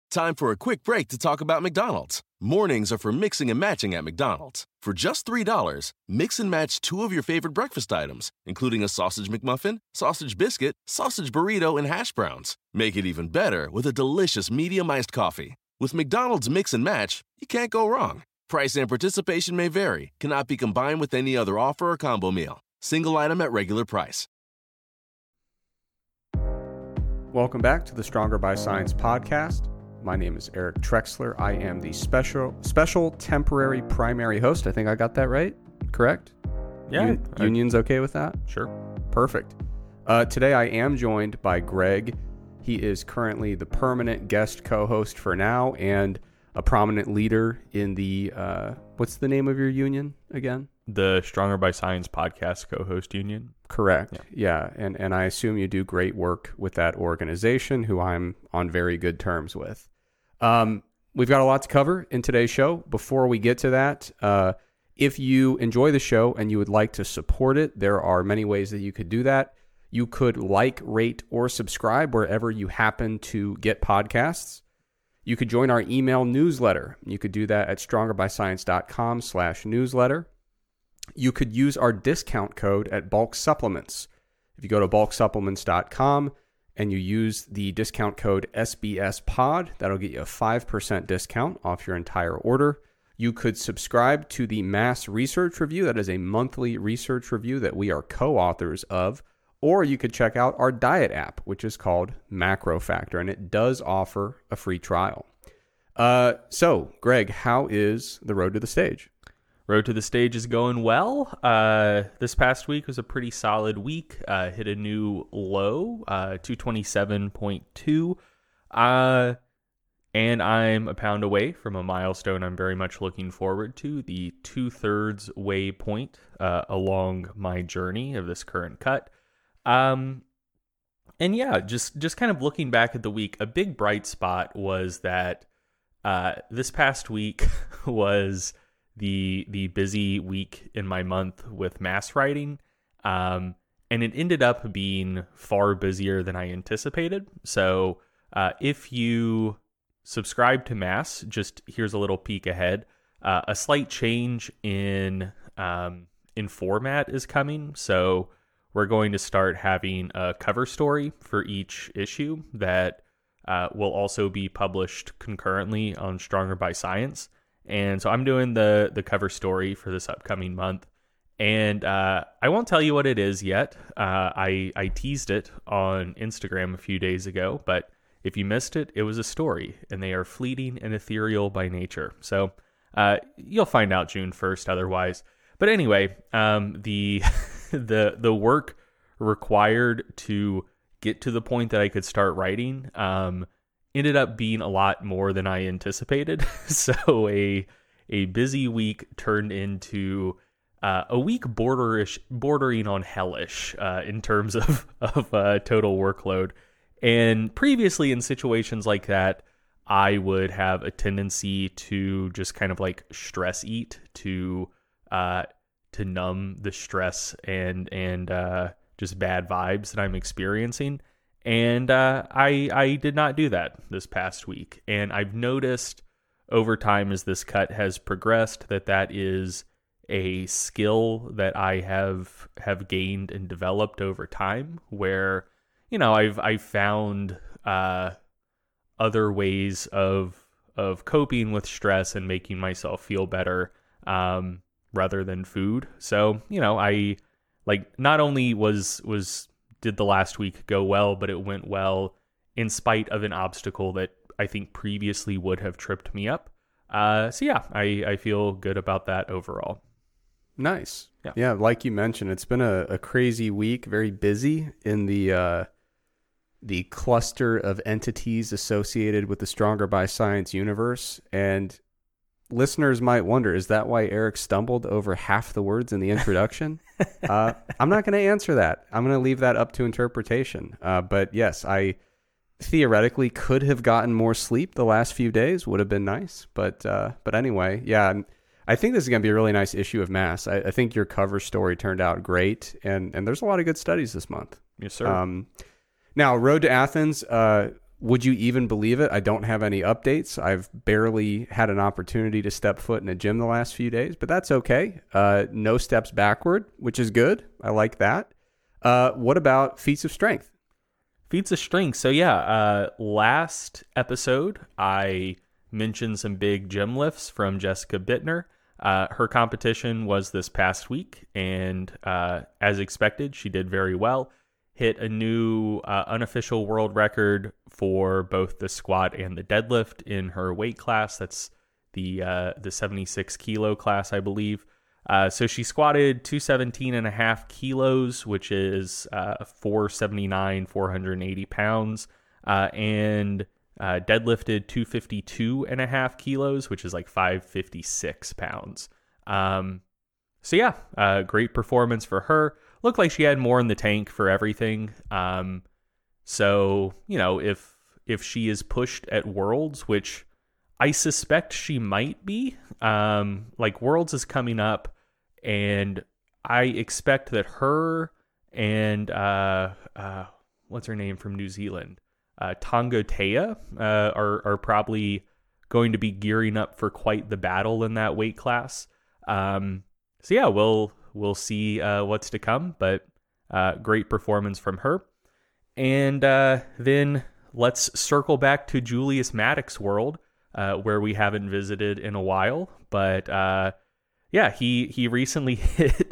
Time for a quick break to talk about McDonald's. Mornings are for mixing and matching at McDonald's. For just $3, mix and match 2 of your favorite breakfast items, including a sausage McMuffin, sausage biscuit, sausage burrito, and hash browns. Make it even better with a delicious medium iced coffee. With McDonald's Mix and Match, you can't go wrong. Price and participation may vary. Cannot be combined with any other offer or combo meal. Single item at regular price. Welcome back to the Stronger by Science podcast. My name is Eric Trexler. I am the special temporary primary host. I think I got that right. Correct? Yeah. Union's okay with that? Sure. Perfect. Today I am joined by Greg. He is currently the permanent guest co-host for now and a prominent leader in the, what's the name of your union again? The Stronger by Science podcast co-host union. Correct. Yeah. And I assume you do great work with that organization, who I'm on very good terms with. We've got a lot to cover in today's show. Before we get to that, if you enjoy the show and you would like to support it, there are many ways that you could do that. You could like, rate, or subscribe wherever you happen to get podcasts. You could join our email newsletter. You could do that at strongerbyscience.com/newsletter. You could use our discount code at Bulk Supplements. If you go to bulksupplements.com and you use the discount code SBSPOD, that'll get you a 5% discount off your entire order. You could subscribe to the Mass Research Review. That is a monthly research review that we are co-authors of. Or you could check out our diet app, which is called Macro Factor, and it does offer a free trial. So, Greg, how is the road to the stage? Road to the stage is going well. This past week was a pretty solid week. Hit a new low, 227.2. And I'm a pound away from a milestone I'm very much looking forward to, the 2/3 way point along my journey of this current cut. And yeah, just kind of looking back at the week, a big bright spot was that this past week was the busy week in my month with mass writing, and it ended up being far busier than I anticipated. So if you subscribe to Mass, just here's a little peek ahead. A slight change in format is coming. So we're going to start having a cover story for each issue that will also be published concurrently on Stronger by Science. And so I'm doing the cover story for this upcoming month. And I won't tell you what it is yet. I teased it on Instagram a few days ago, but if you missed it, it was a story, and they are fleeting and ethereal by nature. So you'll find out June 1st otherwise. But anyway, the work required to get to the point that I could start writing ended up being a lot more than I anticipated. So a busy week turned into a week bordering on hellish in terms of total workload. And previously in situations like that, I would have a tendency to just kind of like stress eat to numb the stress and just bad vibes that I'm experiencing. And I did not do that this past week. And I've noticed over time as this cut has progressed that is a skill that I have gained and developed over time, where, you know, I've found other ways of coping with stress and making myself feel better rather than food. So, you know, I like not only did the last week go well, but it went well in spite of an obstacle that I think previously would have tripped me up. So yeah, I feel good about that overall. Nice. Yeah, like you mentioned, it's been a crazy week, very busy in the cluster of entities associated with the Stronger by Science universe. And listeners might wonder, is that why Eric stumbled over half the words in the introduction? I'm not going to answer that. I'm going to leave that up to interpretation. But yes, I theoretically could have gotten more sleep the last few days. Would have been nice. But anyway, yeah, I think this is going to be a really nice issue of Mass. I think your cover story turned out great. And there's a lot of good studies this month. Yes, sir. Now, Road to Athens, Would you even believe it? I don't have any updates. I've barely had an opportunity to step foot in a gym the last few days, but that's okay. No steps backward, which is good. I like that. What about feats of strength? Feats of strength. So yeah, last episode, I mentioned some big gym lifts from Jessica Bittner. Her competition was this past week, and as expected, she did very well. Hit a new unofficial world record for both the squat and the deadlift in her weight class. That's the 76 kilo class, I believe. So she squatted 217.5 kilos, which is 480 pounds, and deadlifted 252.5 kilos, which is like 556 pounds. So yeah, great performance for her. Looked like she had more in the tank for everything. So, you know, if she is pushed at Worlds, which I suspect she might be, like Worlds is coming up, and I expect that her and what's her name from New Zealand, Tongotea, are probably going to be gearing up for quite the battle in that weight class. So yeah, we'll see what's to come, but great performance from her. And then let's circle back to Julius Maddox world, where we haven't visited in a while. But yeah, he recently hit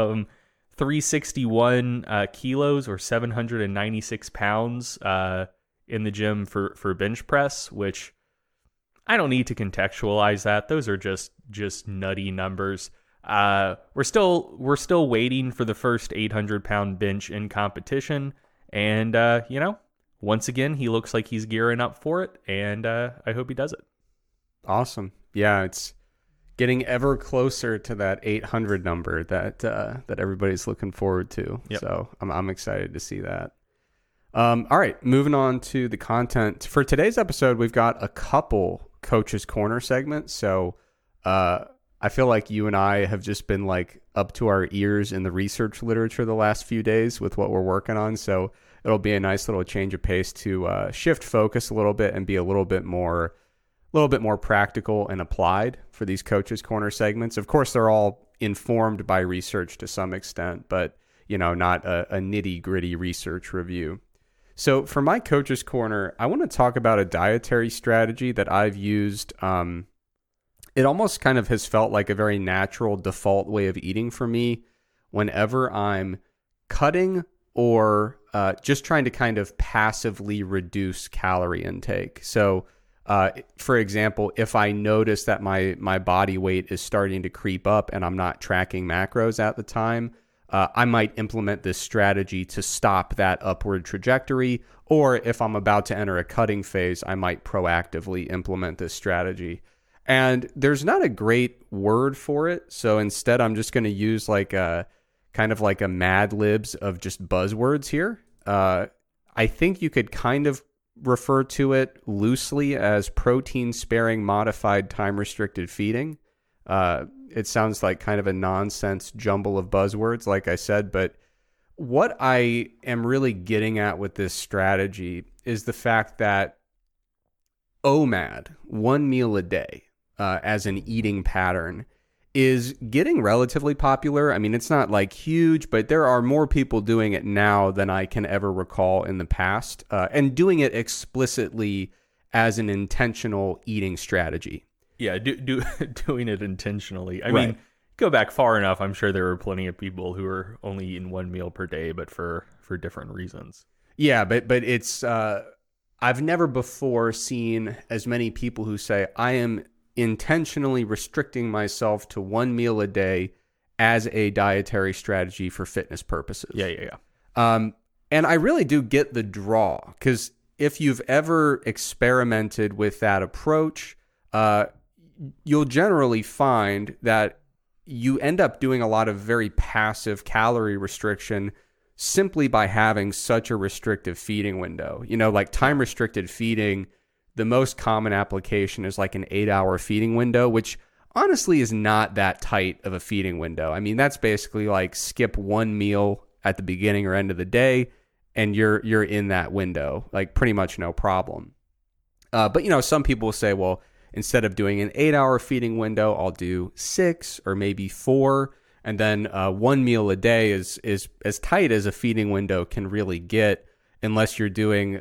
361 kilos or 796 pounds in the gym for bench press, which I don't need to contextualize that. Those are just nutty numbers. We're still waiting for the first 800-pound bench in competition, and you know, once again, he looks like he's gearing up for it, and I hope he does it. Awesome. Yeah, it's getting ever closer to that 800 number that everybody's looking forward to. Yep. So I'm excited to see that. All right, moving on to the content for today's episode. We've got a couple Coach's Corner segments. So I feel like you and I have just been like up to our ears in the research literature the last few days with what we're working on. So it'll be a nice little change of pace to shift focus a little bit and be a little bit more practical and applied for these Coach's Corner segments. Of course, they're all informed by research to some extent, but you know, not a nitty-gritty research review. So for my Coach's Corner, I want to talk about a dietary strategy that I've used. It almost kind of has felt like a very natural default way of eating for me whenever I'm cutting or just trying to kind of passively reduce calorie intake. So, for example, if I notice that my body weight is starting to creep up and I'm not tracking macros at the time, I might implement this strategy to stop that upward trajectory. Or if I'm about to enter a cutting phase, I might proactively implement this strategy. And there's not a great word for it. So instead, I'm just going to use like a kind of like a Mad Libs of just buzzwords here. I think you could kind of refer to it loosely as protein sparing modified time restricted feeding. It sounds like kind of a nonsense jumble of buzzwords, like I said. But what I am really getting at with this strategy is the fact that OMAD, 1 meal a day, as an eating pattern, is getting relatively popular. I mean, it's not like huge, but there are more people doing it now than I can ever recall in the past, and doing it explicitly as an intentional eating strategy. Yeah, doing it intentionally. I mean, go back far enough, I'm sure there were plenty of people who are only eating 1 meal per day, but for different reasons. Yeah, but it's I've never before seen as many people who say, I am intentionally restricting myself to 1 meal a day as a dietary strategy for fitness purposes. Yeah. And I really do get the draw, because if you've ever experimented with that approach, you'll generally find that you end up doing a lot of very passive calorie restriction simply by having such a restrictive feeding window. You know, like time restricted feeding, the most common application is like an 8-hour feeding window, which honestly is not that tight of a feeding window. I mean, that's basically like skip 1 meal at the beginning or end of the day and you're in that window, like pretty much no problem. But, some people will say, well, instead of doing an 8-hour feeding window, I'll do 6 or maybe 4. And then 1 meal a day is as tight as a feeding window can really get, unless you're doing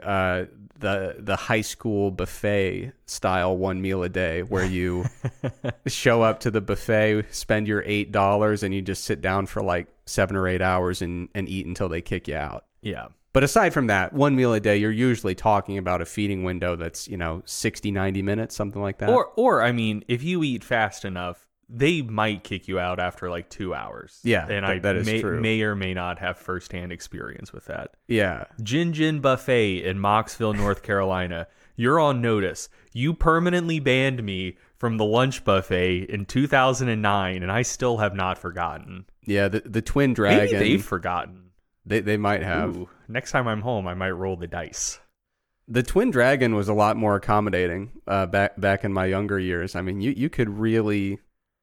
the high school buffet style 1 meal a day, where you show up to the buffet, spend your $8, and you just sit down for like 7 or 8 hours and eat until they kick you out. Yeah. But aside from that, 1 meal a day, you're usually talking about a feeding window that's, 60, 90 minutes, something like that. Or I mean, if you eat fast enough, they might kick you out after like 2 hours. Yeah, and that is true. May or may not have firsthand experience with that. Yeah. Gin Buffet in Mocksville, North Carolina. You're on notice. You permanently banned me from the lunch buffet in 2009, and I still have not forgotten. Yeah, the Twin Dragon. Maybe they've forgotten. They might have. Ooh, next time I'm home, I might roll the dice. The Twin Dragon was a lot more accommodating back in my younger years. I mean, you could really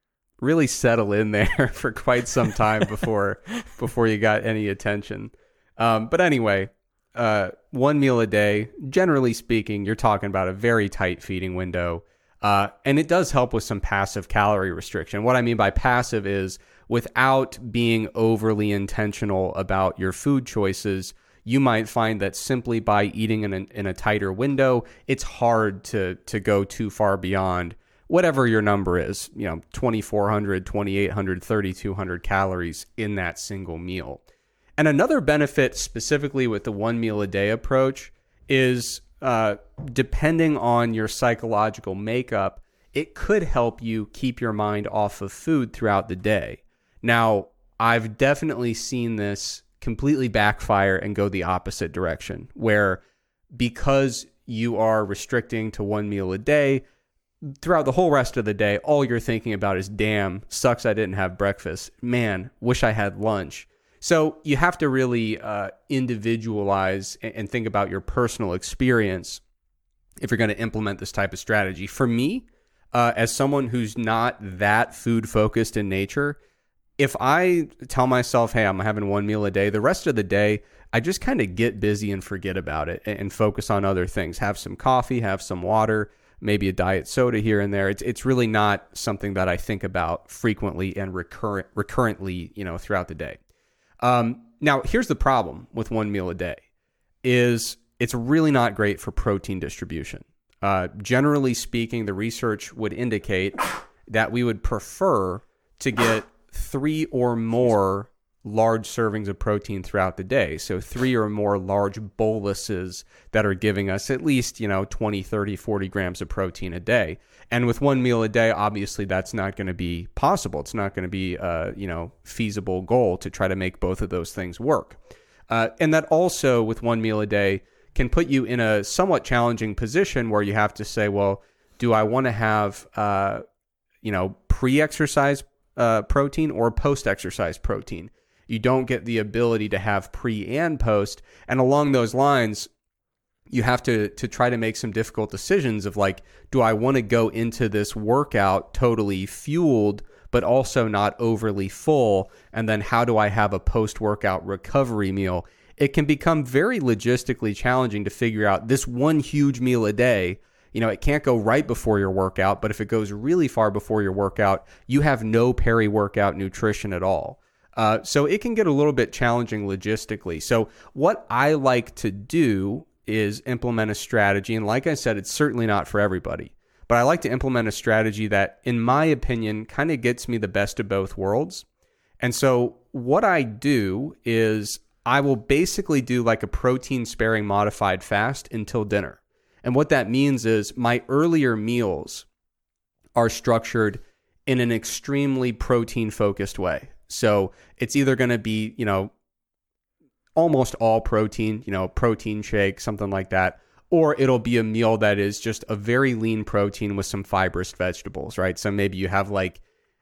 settle in there for quite some time before you got any attention. But anyway, 1 meal a day, generally speaking, you're talking about a very tight feeding window. And it does help with some passive calorie restriction. What I mean by passive is, without being overly intentional about your food choices, you might find that simply by eating in a tighter window, it's hard to go too far beyond whatever your number is, 2,400, 2,800, 3,200 calories in that single meal. And another benefit specifically with the 1 meal a day approach is, depending on your psychological makeup, it could help you keep your mind off of food throughout the day. Now, I've definitely seen this completely backfire and go the opposite direction, where because you are restricting to 1 meal a day, throughout the whole rest of the day, all you're thinking about is, damn, sucks I didn't have breakfast. Man, wish I had lunch. So you have to really individualize and think about your personal experience if you're going to implement this type of strategy. For me, as someone who's not that food focused in nature, if I tell myself, hey, I'm having 1 meal a day, the rest of the day, I just kind of get busy and forget about it and focus on other things. Have some coffee, have some water, maybe a diet soda here and there. It's really not something that I think about frequently and recurrently, throughout the day. Now, here's the problem with 1 meal a day is it's really not great for protein distribution. Generally speaking, the research would indicate that we would prefer to get 3 or more large servings of protein throughout the day. So 3 or more large boluses that are giving us at least, 20, 30, 40 grams of protein a day. And with 1 meal a day, obviously that's not going to be possible. It's not going to be a, feasible goal to try to make both of those things work. And that also with 1 meal a day can put you in a somewhat challenging position where you have to say, well, do I want to have, pre-exercise protein or post-exercise protein? You don't get the ability to have pre and post. And along those lines, you have to try to make some difficult decisions of like, do I want to go into this workout totally fueled, but also not overly full? And then how do I have a post-workout recovery meal? It can become very logistically challenging to figure out this one huge meal a day. It can't go right before your workout, but if it goes really far before your workout, you have no peri-workout nutrition at all. So it can get a little bit challenging logistically. So what I like to do is implement a strategy. And like I said, it's certainly not for everybody, but I like to implement a strategy that, in my opinion, kind of gets me the best of both worlds. And so what I do is I will basically do like a protein sparing modified fast until dinner. And what that means is my earlier meals are structured in an extremely protein focused way. So it's either going to be, almost all protein, protein shake, something like that, or it'll be a meal that is just a very lean protein with some fibrous vegetables, right? So maybe you have like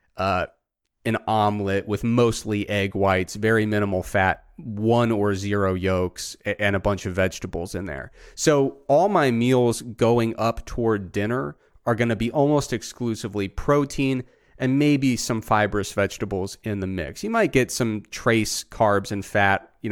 an omelet with mostly egg whites, very minimal fat, 1 or 0 yolks, and a bunch of vegetables in there. So all my meals going up toward dinner are going to be almost exclusively protein and maybe some fibrous vegetables in the mix. You might get some trace carbs and fat,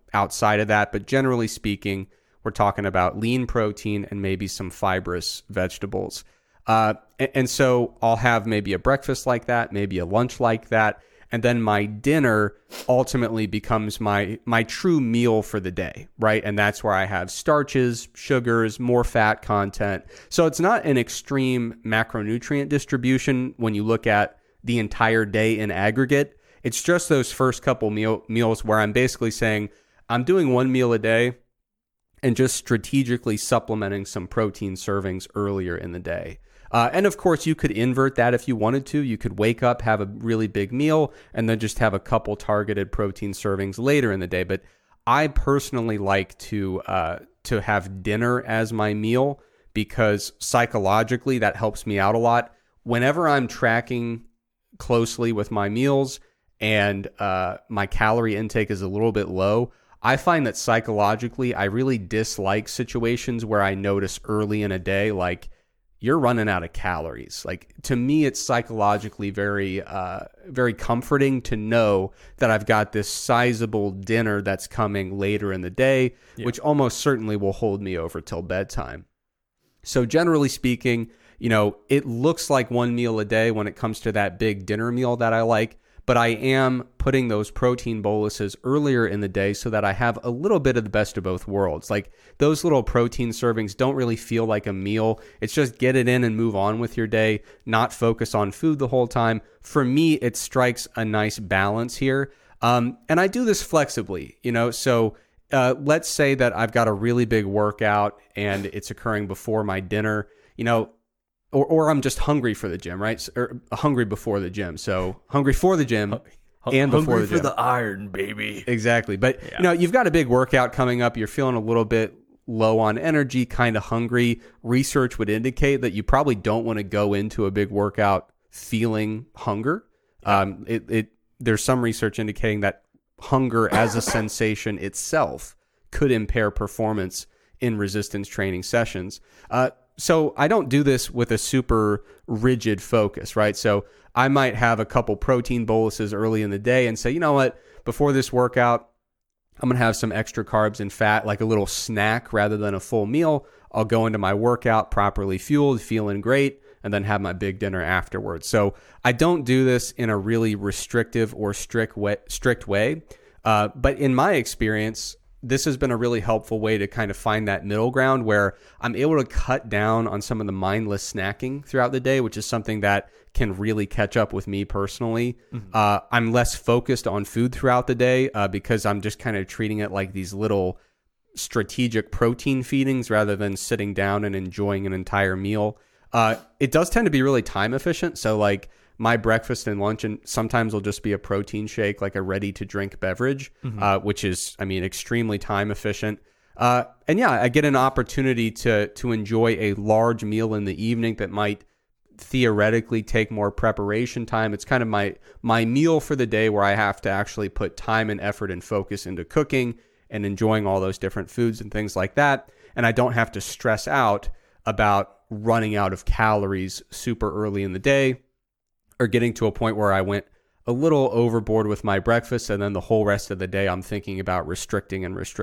outside of that. But generally speaking, we're talking about lean protein and maybe some fibrous vegetables. And so I'll have maybe a breakfast like that, maybe a lunch like that. And then my dinner ultimately becomes my true meal for the day, right? And that's where I have starches, sugars, more fat content. So it's not an extreme macronutrient distribution when you look at the entire day in aggregate. It's just those first couple meals where I'm basically saying I'm doing one meal a day and just strategically supplementing some protein servings earlier in the day. And of course, you could invert that if you wanted to. You could wake up, have a really big meal, and then just have a couple targeted protein servings later in the day. But I personally like to have dinner as my meal because psychologically that helps me out a lot. Whenever I'm tracking closely with my meals and my calorie intake is a little bit low, I find that psychologically I really dislike situations where I notice early in a day, like, you're running out of calories. Like, to me, it's psychologically very, very comforting to know that I've got this sizable dinner that's coming later in the day, which almost certainly will hold me over till bedtime. So generally speaking, it looks like one meal a day when it comes to that big dinner meal that I like, but I am putting those protein boluses earlier in the day so that I have a little bit of the best of both worlds. Like, those little protein servings don't really feel like a meal. It's just get it in and move on with your day, not focus on food the whole time. For me, it strikes a nice balance here. And I do this flexibly, so let's say that I've got a really big workout and it's occurring before my dinner, or I'm just hungry for the gym, right? Or hungry before the gym. So hungry for the gym and before the gym. Hungry for the iron, baby. Exactly. But, you've got a big workout coming up. You're feeling a little bit low on energy, kind of hungry. Research would indicate that you probably don't want to go into a big workout feeling hunger. There's some research indicating that hunger as a sensation itself could impair performance in resistance training sessions. So I don't do this with a super rigid focus, right? So I might have a couple protein boluses early in the day and say, you know what, before this workout, I'm going to have some extra carbs and fat, like a little snack rather than a full meal. I'll go into my workout properly fueled, feeling great, and then have my big dinner afterwards. So I don't do this in a really restrictive or strict way. But in my experience, this has been a really helpful way to kind of find that middle ground where I'm able to cut down on some of the mindless snacking throughout the day, which is something that can really catch up with me personally. Mm-hmm. I'm less focused on food throughout the day because I'm just kind of treating it like these little strategic protein feedings rather than sitting down and enjoying an entire meal. It does tend to be really time efficient. So like my breakfast and lunch, and sometimes will just be a protein shake, like a ready to drink beverage, which is, extremely time efficient. And yeah, I get an opportunity to enjoy a large meal in the evening that might theoretically take more preparation time. It's kind of my meal for the day where I have to actually put time and effort and focus into cooking and enjoying all those different foods and things like that. And I don't have to stress out about running out of calories super early in the day, or getting to a point where I went a little overboard with my breakfast, and then the whole rest of the day I'm thinking about restricting.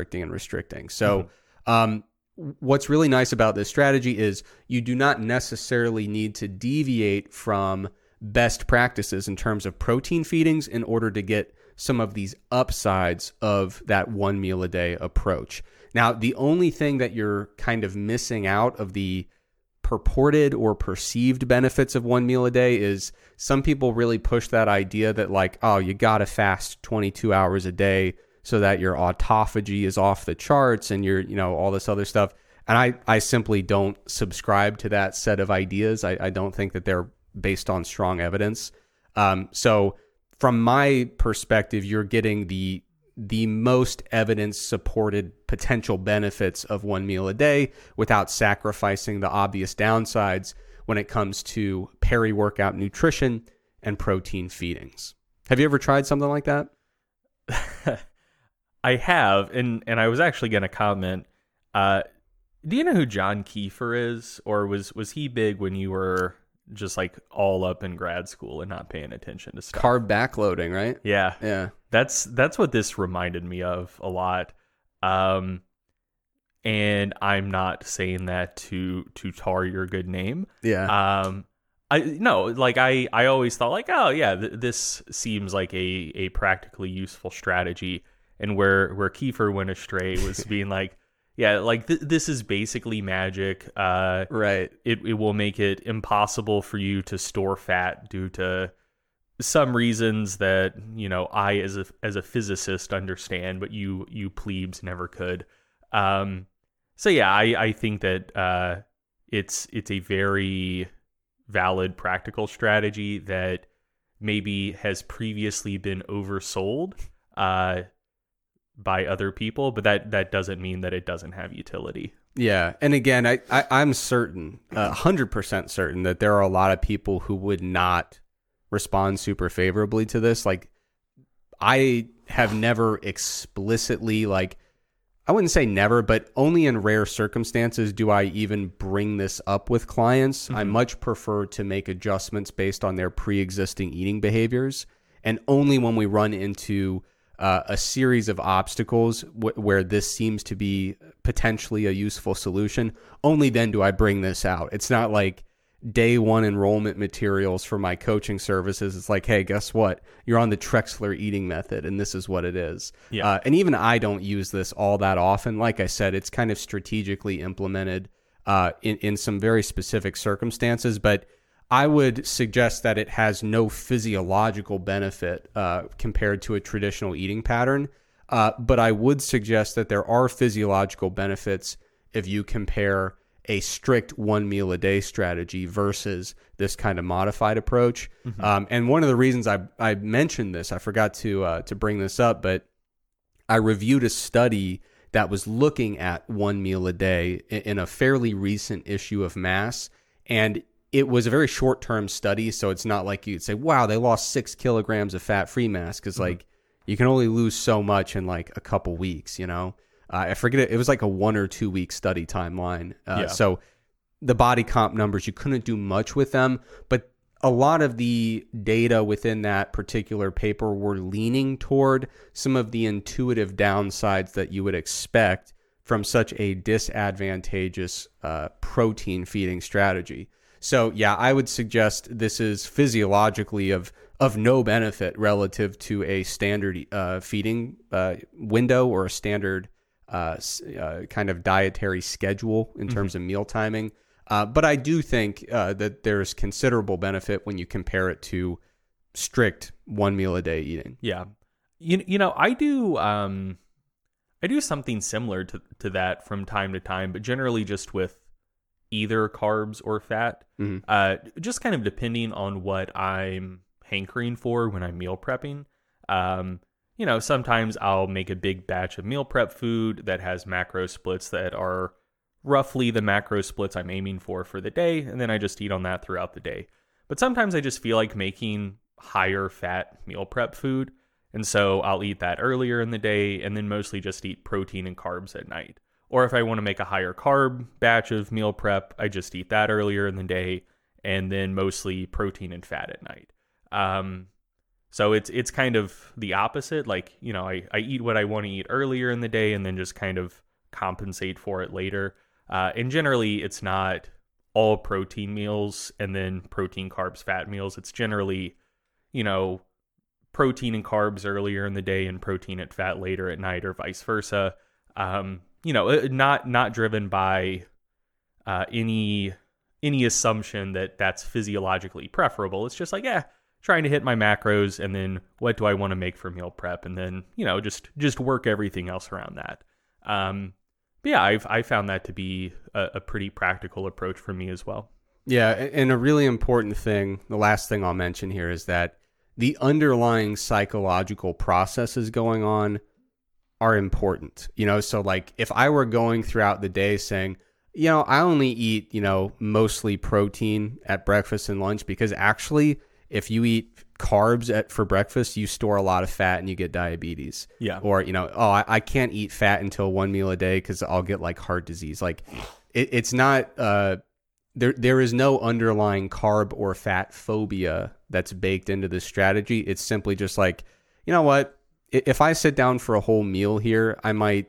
So what's really nice about this strategy is you do not necessarily need to deviate from best practices in terms of protein feedings in order to get some of these upsides of that one meal a day approach. Now, the only thing that you're kind of missing out of the purported or perceived benefits of one meal a day is some people really push that idea that like, oh, you got to fast 22 hours a day so that your autophagy is off the charts and you're, all this other stuff. And I simply don't subscribe to that set of ideas. I don't think that they're based on strong evidence. So from my perspective, you're getting the most evidence-supported potential benefits of one meal a day without sacrificing the obvious downsides when it comes to peri-workout nutrition and protein feedings. Have you ever tried something like that? I have, and I was actually going to comment. Do you know who John Kiefer is, or was he big when you were just like all up in grad school and not paying attention to stuff? Carb backloading, right? Yeah. That's what this reminded me of a lot. And I'm not saying that to tar your good name. Yeah. I always thought like, oh yeah, this seems like a practically useful strategy. And where Kiefer went astray was being like, yeah, like this is basically magic. Right. It will make it impossible for you to store fat due to some reasons that, I as a physicist understand, but you plebes never could. So yeah, I think that it's a very valid practical strategy that maybe has previously been oversold by other people, but that doesn't mean that it doesn't have utility. Yeah, and again, I'm certain, 100% certain that there are a lot of people who would not respond super favorably to this. Like, I have never explicitly, like, I wouldn't say never, but only in rare circumstances do I even bring this up with clients. I much prefer to make adjustments based on their pre-existing eating behaviors. And only when we run into a series of obstacles where this seems to be potentially a useful solution, only then do I bring this out. It's not like day one enrollment materials for my coaching services. It's like, hey, guess what? You're on the Trexler eating method, and this is what it is. Yeah. And even I don't use this all that often. Like I said, it's kind of strategically implemented in some very specific circumstances, but I would suggest that it has no physiological benefit compared to a traditional eating pattern. But I would suggest that there are physiological benefits if you compare a strict 1 meal a day strategy versus this kind of modified approach. And one of the reasons I mentioned this, I forgot to bring this up, but I reviewed a study that was looking at 1 meal a day in a fairly recent issue of Mass. And it was a very short-term study, so it's not like you'd say, wow, they lost 6 kilograms of fat-free mass, because like you can only lose so much in like a couple weeks, I forget it was like a 1 or 2 week study timeline. So the body comp numbers, you couldn't do much with them, but a lot of the data within that particular paper were leaning toward some of the intuitive downsides that you would expect from such a disadvantageous protein feeding strategy. So yeah, I would suggest this is physiologically of no benefit relative to a standard feeding window or a standard kind of dietary schedule in terms of meal timing. But I do think that there's considerable benefit when you compare it to strict 1 meal a day eating. Yeah. I do something similar to that from time to time, but generally just with either carbs or fat, just kind of depending on what I'm hankering for when I'm meal prepping. Sometimes I'll make a big batch of meal prep food that has macro splits that are roughly the macro splits I'm aiming for the day, and then I just eat on that throughout the day. But sometimes I just feel like making higher fat meal prep food, and so I'll eat that earlier in the day and then mostly just eat protein and carbs at night. Or if I want to make a higher carb batch of meal prep, I just eat that earlier in the day and then mostly protein and fat at night. So it's kind of the opposite. Like, I eat what I want to eat earlier in the day and then just kind of compensate for it later. And generally it's not all protein meals and then protein, carbs, fat meals. It's generally, protein and carbs earlier in the day and protein and fat later at night, or vice versa. Not driven by any assumption that that's physiologically preferable. It's just like, trying to hit my macros, and then what do I want to make for meal prep, and then just work everything else around that. But yeah, I found that to be a pretty practical approach for me as well. Yeah, and a really important thing, the last thing I'll mention here, is that the underlying psychological processes going on are important. So like if I were going throughout the day saying, I only eat, mostly protein at breakfast and lunch, because actually if you eat carbs for breakfast, you store a lot of fat and you get diabetes. Yeah. Or, I can't eat fat until 1 meal a day because I'll get like heart disease. Like it's not, there is no underlying carb or fat phobia that's baked into this strategy. It's simply just like, you know what? if I sit down for a whole meal here, I might,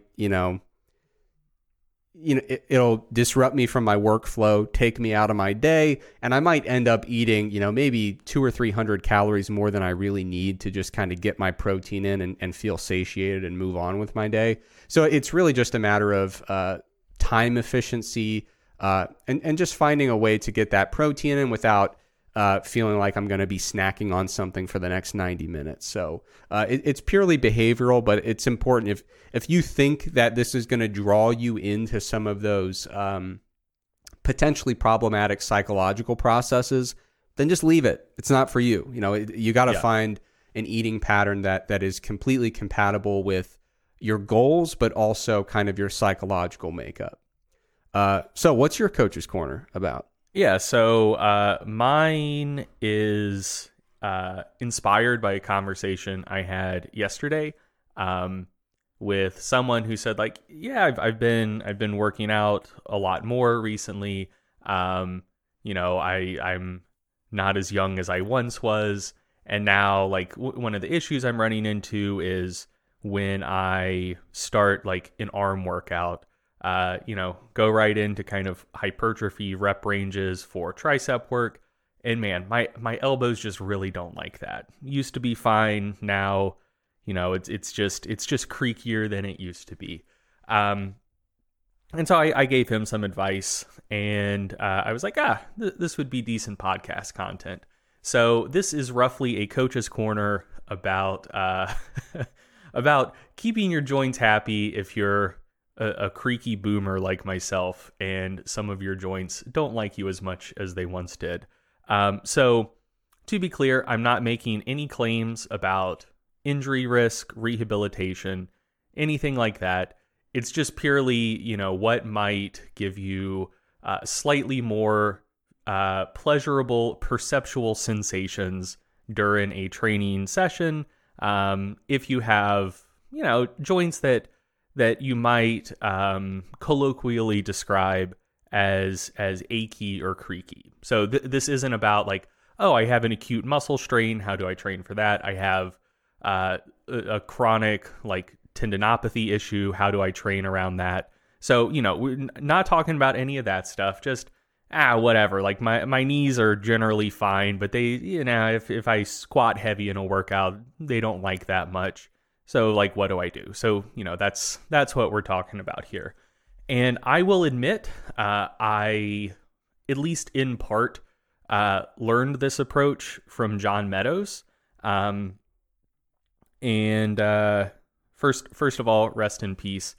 it'll disrupt me from my workflow, take me out of my day, and I might end up eating, maybe 200 or 300 calories more than I really need to just kind of get my protein in and feel satiated and move on with my day. So it's really just a matter of time efficiency and just finding a way to get that protein in without feeling like I'm going to be snacking on something for the next 90 minutes. So it's purely behavioral, but it's important. If you think that this is going to draw you into some of those potentially problematic psychological processes, then just leave it. It's not for you. You got to find an eating pattern that is completely compatible with your goals, but also kind of your psychological makeup. So what's your Coach's Corner about? Yeah, so mine is inspired by a conversation I had yesterday with someone who said, like, yeah, I've been working out a lot more recently. I'm not as young as I once was, and now like one of the issues I'm running into is when I start like an arm workout. Go right into kind of hypertrophy rep ranges for tricep work. And man, my elbows just really don't like that. Used to be fine. Now, it's just creakier than it used to be. And so I gave him some advice, and I was like, this would be decent podcast content. So this is roughly a Coach's Corner about, about keeping your joints happy if you're a creaky boomer like myself and some of your joints don't like you as much as they once did. So to be clear, I'm not making any claims about injury risk, rehabilitation, anything like that. It's just purely, what might give you slightly more pleasurable perceptual sensations during a training session. If you have, joints that you might colloquially describe as achy or creaky. So this isn't about like, oh, I have an acute muscle strain. How do I train for that? I have a chronic like tendinopathy issue. How do I train around that? So, we're not talking about any of that stuff. Just, whatever. Like my knees are generally fine, but they, if I squat heavy in a workout, they don't like that much. So like, what do I do? So, that's what we're talking about here. And I will admit, I, at least in part, learned this approach from John Meadows. First of all, rest in peace.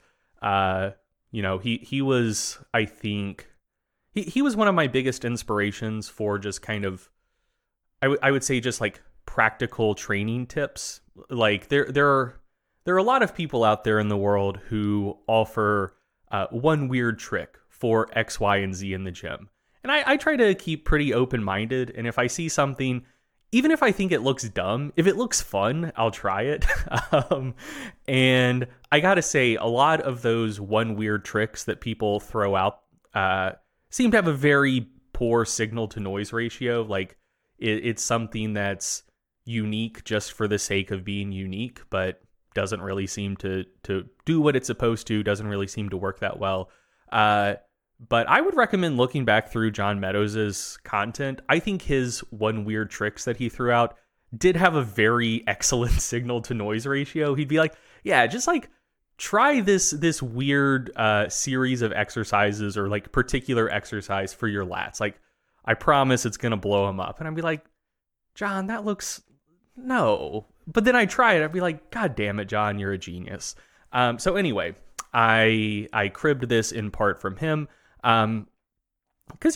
He was, I think, he was one of my biggest inspirations for just kind of, I would say just like practical training tips. Like there are a lot of people out there in the world who offer one weird trick for X, Y, and Z in the gym. And I try to keep pretty open-minded. And if I see something, even if I think it looks dumb, if it looks fun, I'll try it. And I got to say, a lot of those one weird tricks that people throw out seem to have a very poor signal-to-noise ratio. Like it's something that's unique just for the sake of being unique, but doesn't really seem to do what it's supposed to, doesn't really seem to work that well. But I would recommend looking back through John Meadows' content. I think his one weird tricks that he threw out did have a very excellent signal to noise ratio. He'd be like, yeah, just like try this weird series of exercises or like particular exercise for your lats. Like, I promise it's going to blow them up. And I'd be like, John, that looks, no. But then I try it. I'd be like, God damn it, John, you're a genius. So anyway, I cribbed this in part from him. Because,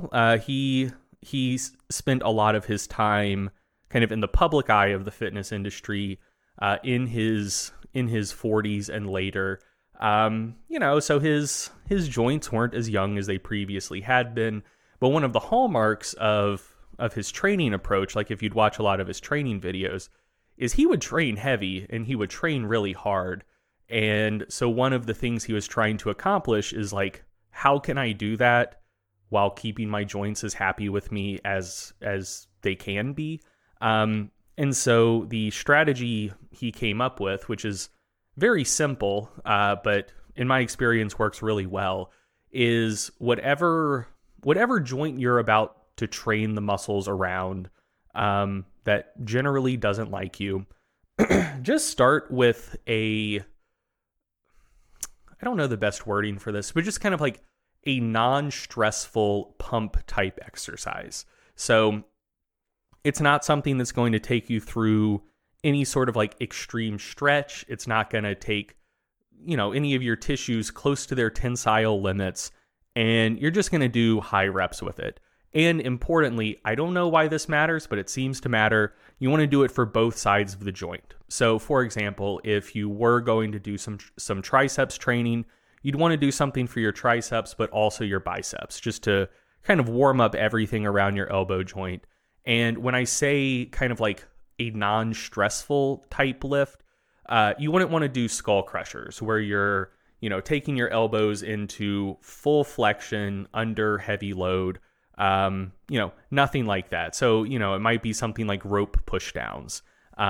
he spent a lot of his time kind of in the public eye of the fitness industry in his 40s and later. So his joints weren't as young as they previously had been. But one of the hallmarks of his training approach, like if you'd watch a lot of his training videos, is he would train heavy and he would train really hard. And so one of the things he was trying to accomplish is like, how can I do that while keeping my joints as happy with me as they can be? And And so the strategy he came up with, which is very simple, but in my experience works really well, is whatever joint you're about to train the muscles around that generally doesn't like you, just start with I don't know the best wording for this, but just kind of like a non-stressful pump type exercise. So it's not something that's going to take you through any sort of like extreme stretch. It's not going to take, any of your tissues close to their tensile limits, and you're just going to do high reps with it. And importantly, I don't know why this matters, but it seems to matter. You want to do it for both sides of the joint. So for example, if you were going to do some triceps training, you'd want to do something for your triceps, but also your biceps, just to kind of warm up everything around your elbow joint. And when I say kind of like a non-stressful type lift, you wouldn't want to do skull crushers where you're, taking your elbows into full flexion under heavy load. Nothing like that. So, it might be something like rope pushdowns.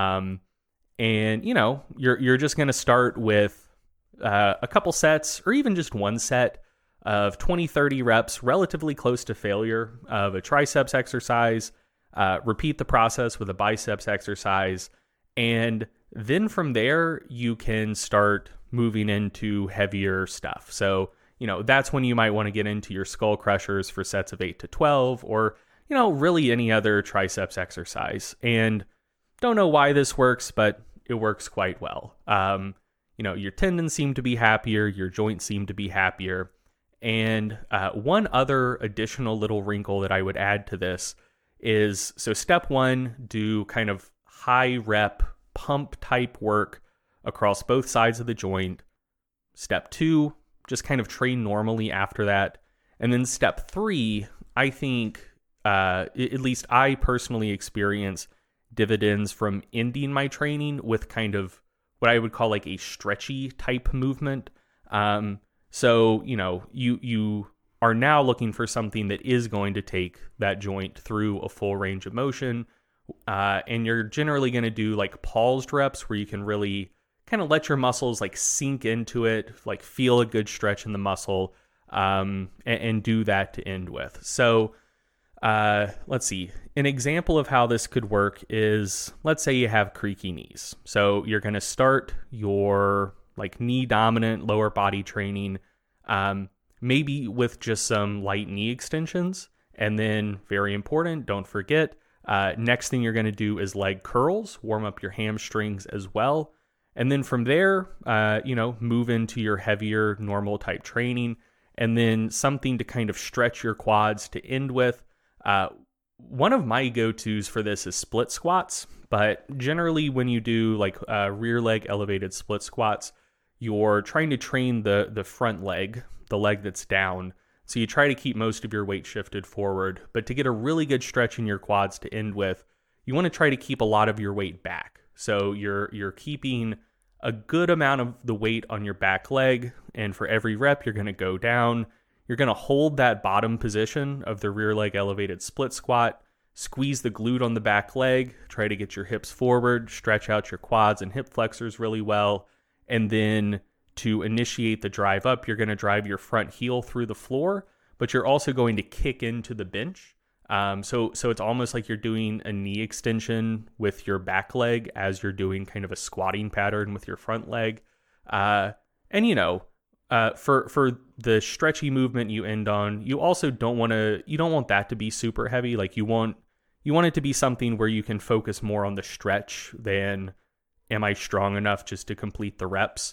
And you're just going to start with a couple sets, or even just one set of 20-30 reps, relatively close to failure, of a triceps exercise. Repeat the process with a biceps exercise, and then from there you can start moving into heavier stuff. So that's when you might want to get into your skull crushers for sets of 8 to 12, or really any other triceps exercise. And don't know why this works, but it works quite well. Your tendons seem to be happier, your joints seem to be happier. And one other additional little wrinkle that I would add to this is, so step 1, do kind of high rep pump type work across both sides of the joint. Step 2, just kind of train normally after that. And then step 3, I think, at least I personally experience dividends from ending my training with kind of what I would call like a stretchy type movement. So, you are now looking for something that is going to take that joint through a full range of motion. And you're generally going to do like paused reps where you can really kind of let your muscles like sink into it, like feel a good stretch in the muscle, and do that to end with. So let's see. An example of how this could work is, let's say you have creaky knees. So you're going to start your like knee dominant lower body training, maybe with just some light knee extensions. And then, very important, don't forget, next thing you're going to do is leg curls, warm up your hamstrings as well. And then from there, move into your heavier normal type training, and then something to kind of stretch your quads to end with. One of my go-tos for this is split squats, but generally when you do like rear leg elevated split squats, you're trying to train the front leg, the leg that's down. So you try to keep most of your weight shifted forward, but to get a really good stretch in your quads to end with, you want to try to keep a lot of your weight back. So you're keeping a good amount of the weight on your back leg, and for every rep you're going to go down. You're going to hold that bottom position of the rear leg elevated split squat, squeeze the glute on the back leg, try to get your hips forward, stretch out your quads and hip flexors really well, and then to initiate the drive up, you're going to drive your front heel through the floor, but you're also going to kick into the bench. So it's almost like you're doing a knee extension with your back leg as you're doing kind of a squatting pattern with your front leg. For the stretchy movement you end on, you also don't want that to be super heavy. Like you want it to be something where you can focus more on the stretch than am I strong enough just to complete the reps.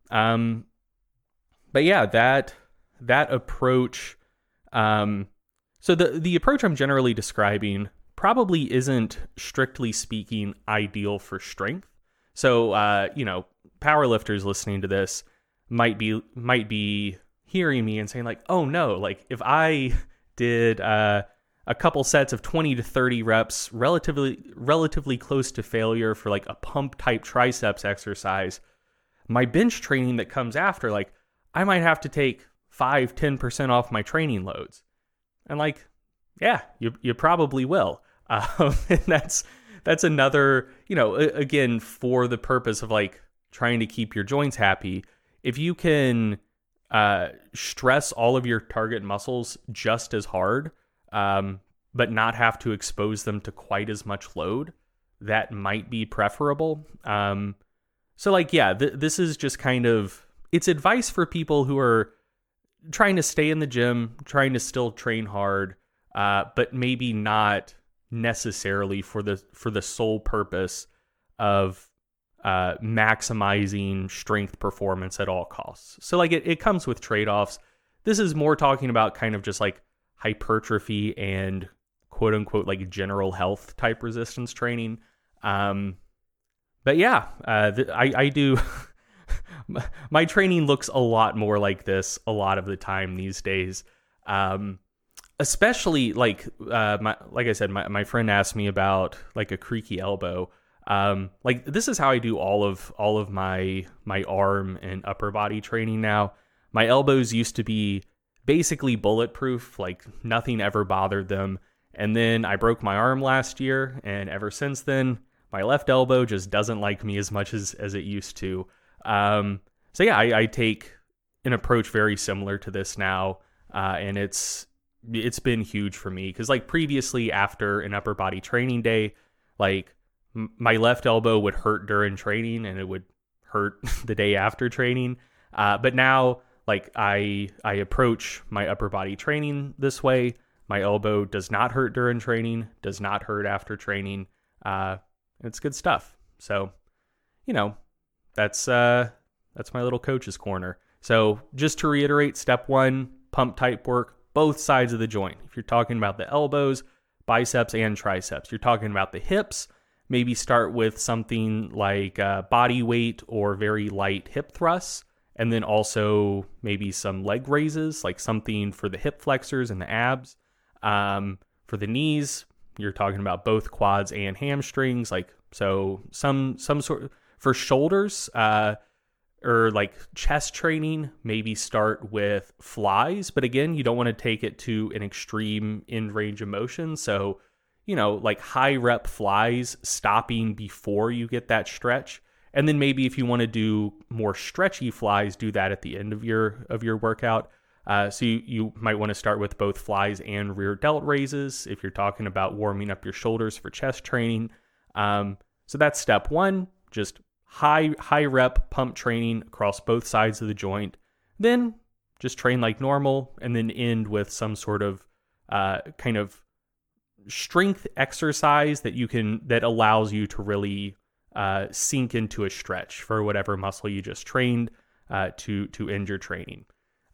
But yeah, that approach, so the approach I'm generally describing probably isn't, strictly speaking, ideal for strength. So, powerlifters listening to this might be hearing me and saying like, oh no, like if I did a couple sets of 20 to 30 reps, relatively close to failure for like a pump type triceps exercise, my bench training that comes after, like I might have to take 5-10% off my training loads. And like, yeah, you probably will. And that's that's another, again, for the purpose of like trying to keep your joints happy. If you can stress all of your target muscles just as hard, but not have to expose them to quite as much load, that might be preferable. So like, yeah, this is just kind of, it's advice for people who are trying to stay in the gym, trying to still train hard, but maybe not necessarily for the sole purpose of maximizing strength performance at all costs. So like it comes with trade-offs. This is more talking about kind of just like hypertrophy and quote unquote like general health type resistance training. But yeah, I do. My training looks a lot more like this a lot of the time these days. Especially like like I said, my friend asked me about like a creaky elbow. Like this is how I do all of my arm and upper body training now. My elbows used to be basically bulletproof, like nothing ever bothered them. And then I broke my arm last year, and ever since then, my left elbow just doesn't like me as much as it used to. So yeah, I take an approach very similar to this now, and it's been huge for me because like previously after an upper body training day, like my left elbow would hurt during training and it would hurt the day after training. But now like I approach my upper body training this way. My elbow does not hurt during training, does not hurt after training. It's good stuff. So, that's my little coach's corner. So just to reiterate, step 1, pump type work, both sides of the joint. If you're talking about the elbows, biceps, and triceps, you're talking about the hips, maybe start with something like body weight or very light hip thrusts, and then also maybe some leg raises, like something for the hip flexors and the abs. For the knees, you're talking about both quads and hamstrings, like so some sort. For shoulders, or like chest training, maybe start with flies. But again, you don't want to take it to an extreme end range of motion. So, like high rep flies, stopping before you get that stretch. And then maybe if you want to do more stretchy flies, do that at the end of your workout. So you might want to start with both flies and rear delt raises if you're talking about warming up your shoulders for chest training. So that's step 1, just high rep pump training across both sides of the joint. Then just train like normal, and then end with some sort of kind of strength exercise that allows you to really sink into a stretch for whatever muscle you just trained to end your training.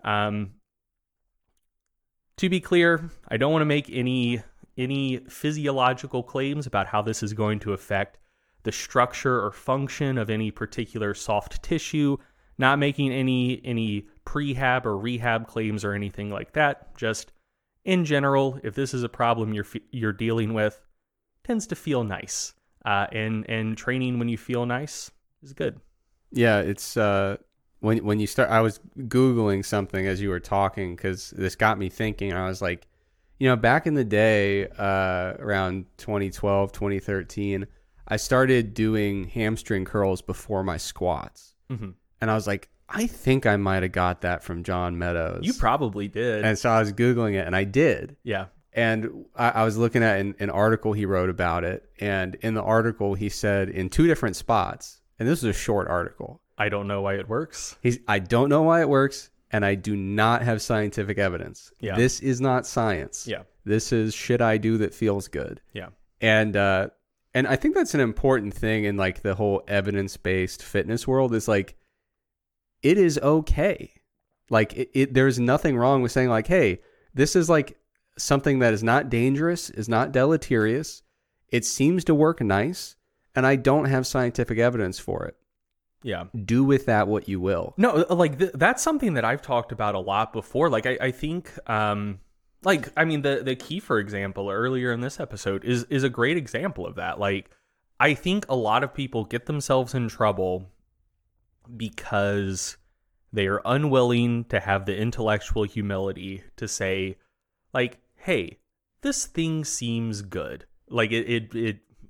To be clear, I don't want to make any physiological claims about how this is going to affect the structure or function of any particular soft tissue, not making any prehab or rehab claims or anything like that. Just in general, if this is a problem you're dealing with, tends to feel nice. And training when you feel nice is good. Yeah, it's when you start, I was Googling something as you were talking because this got me thinking. I was like, back in the day, around 2012, 2013, I started doing hamstring curls before my squats. Mm-hmm. And I was like, I think I might have got that from John Meadows. You probably did. And so I was Googling it, and I did. Yeah. And I was looking at an article he wrote about it. And in the article, he said in 2 different spots, and this is a short article. I don't know why it works. I don't know why it works, and I do not have scientific evidence. Yeah. This is not science. Yeah. This is shit I do that feels good. Yeah. And I think that's an important thing in like the whole evidence-based fitness world is like, it is okay. Like there's nothing wrong with saying like, hey, this is like something that is not dangerous, is not deleterious. It seems to work nice, and I don't have scientific evidence for it. Yeah. Do with that what you will. No, like that's something that I've talked about a lot before. Like I think, the key, for example, earlier in this episode is a great example of that. Like, I think a lot of people get themselves in trouble because they are unwilling to have the intellectual humility to say, like, hey, this thing seems good. Like it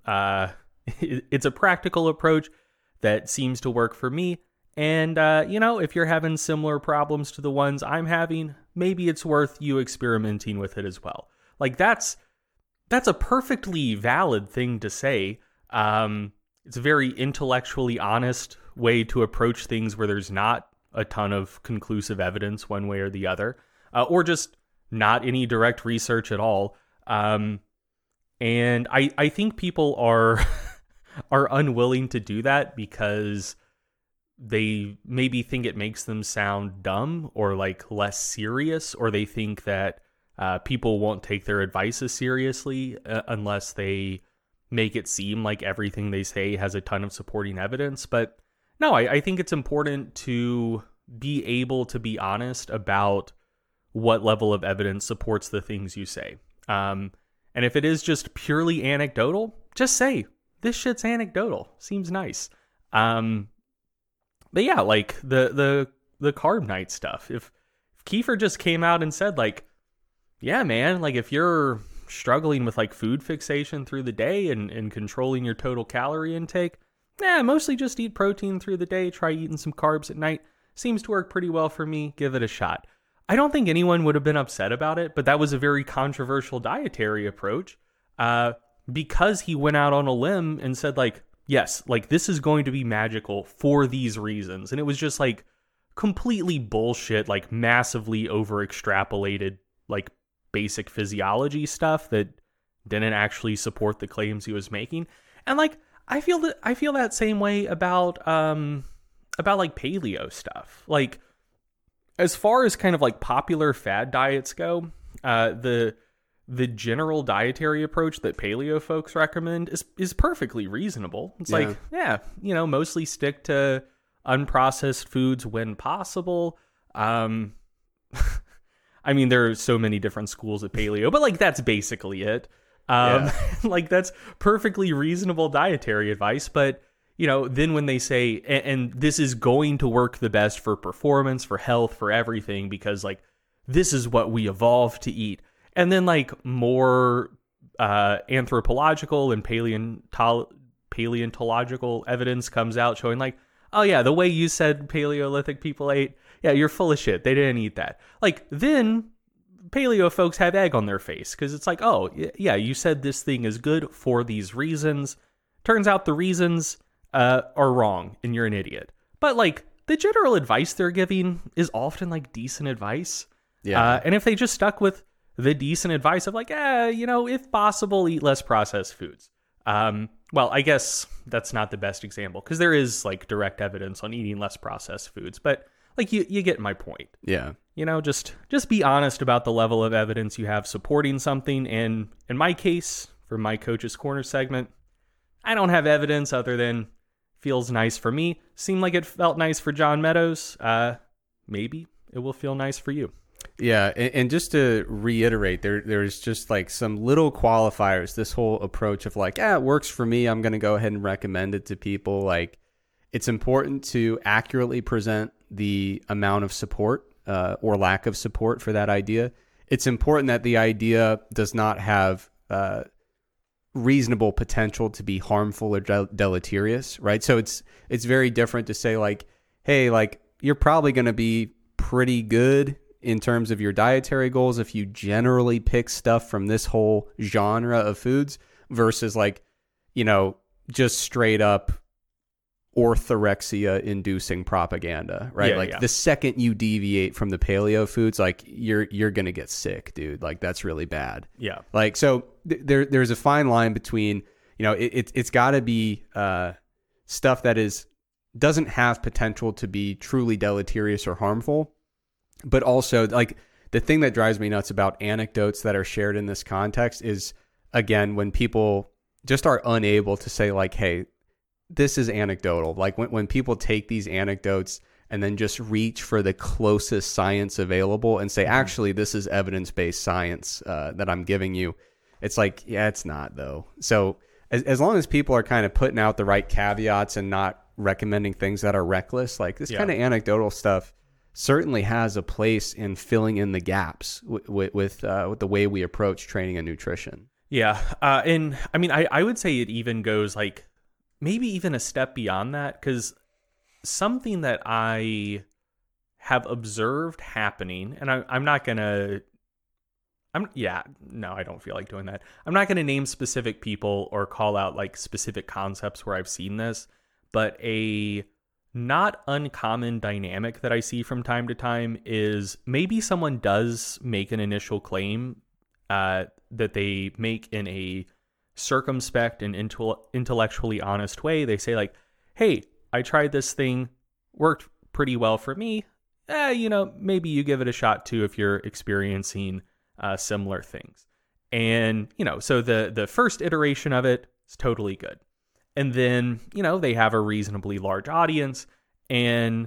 It's a practical approach that seems to work for me. And, if you're having similar problems to the ones I'm having, maybe it's worth you experimenting with it as well. Like, that's a perfectly valid thing to say. It's a very intellectually honest way to approach things where there's not a ton of conclusive evidence one way or the other, or just not any direct research at all. And I think people are unwilling to do that because they maybe think it makes them sound dumb or like less serious, or they think that people won't take their advice as seriously unless they make it seem like everything they say has a ton of supporting evidence. But no, I think it's important to be able to be honest about what level of evidence supports the things you say. And if it is just purely anecdotal, just say, this shit's anecdotal. Seems nice. But yeah, like the carb night stuff. If Kiefer just came out and said like, yeah, man, like if you're struggling with like food fixation through the day and controlling your total calorie intake, mostly just eat protein through the day, try eating some carbs at night. Seems to work pretty well for me. Give it a shot. I don't think anyone would have been upset about it, but that was a very controversial dietary approach because he went out on a limb and said like, yes, like this is going to be magical for these reasons. And it was just like completely bullshit, like massively over extrapolated, like basic physiology stuff that didn't actually support the claims he was making. And like, I feel that same way about like paleo stuff. Like, as far as kind of like popular fad diets go, the general dietary approach that paleo folks recommend is perfectly reasonable. It's like, mostly stick to unprocessed foods when possible. I mean, there are so many different schools of paleo, but like that's basically it. Like that's perfectly reasonable dietary advice. But then when they say, and this is going to work the best for performance, for health, for everything, because like this is what we evolved to eat. And then like more anthropological and paleontological evidence comes out showing like, oh yeah, the way you said Paleolithic people ate, yeah, you're full of shit. They didn't eat that. Like then paleo folks have egg on their face because it's like, oh yeah, you said this thing is good for these reasons. Turns out the reasons are wrong and you're an idiot. But like the general advice they're giving is often like decent advice. Yeah. And if they just stuck with the decent advice of like, if possible, eat less processed foods. Well, I guess that's not the best example because there is like direct evidence on eating less processed foods, but like you get my point. Yeah. Just be honest about the level of evidence you have supporting something. And in my case, for my Coach's Corner segment, I don't have evidence other than feels nice for me. Seemed like it felt nice for John Meadows. Maybe it will feel nice for you. Yeah, and just to reiterate, there's just like some little qualifiers. This whole approach of like, it works for me, I'm going to go ahead and recommend it to people. Like, it's important to accurately present the amount of support or lack of support for that idea. It's important that the idea does not have reasonable potential to be harmful or deleterious, right? So it's very different to say like, hey, like you're probably going to be pretty good in terms of your dietary goals if you generally pick stuff from this whole genre of foods versus like, just straight up orthorexia inducing propaganda, right? The second you deviate from the paleo foods, like you're going to get sick, dude. Like that's really bad. Yeah. Like, so there's a fine line between, it's gotta be, stuff that doesn't have potential to be truly deleterious or harmful. But also, like, the thing that drives me nuts about anecdotes that are shared in this context is, again, when people just are unable to say, like, hey, this is anecdotal. Like, when people take these anecdotes and then just reach for the closest science available and say, actually, this is evidence-based science that I'm giving you. It's like, yeah, it's not, though. So as long as people are kind of putting out the right caveats and not recommending things that are reckless, like this kind of anecdotal stuff certainly has a place in filling in the gaps with the way we approach training and nutrition. Yeah. And I mean, I would say it even goes like maybe even a step beyond that, because something that I have observed happening, and I'm not going to, no, I don't feel like doing that. I'm not going to name specific people or call out like specific concepts where I've seen this, but a not uncommon dynamic that I see from time to time is maybe someone does make an initial claim that they make in a circumspect and intellectually honest way. They say like, hey, I tried this thing, worked pretty well for me. Maybe you give it a shot too if you're experiencing similar things. And, so the first iteration of it is totally good. And then, they have a reasonably large audience and,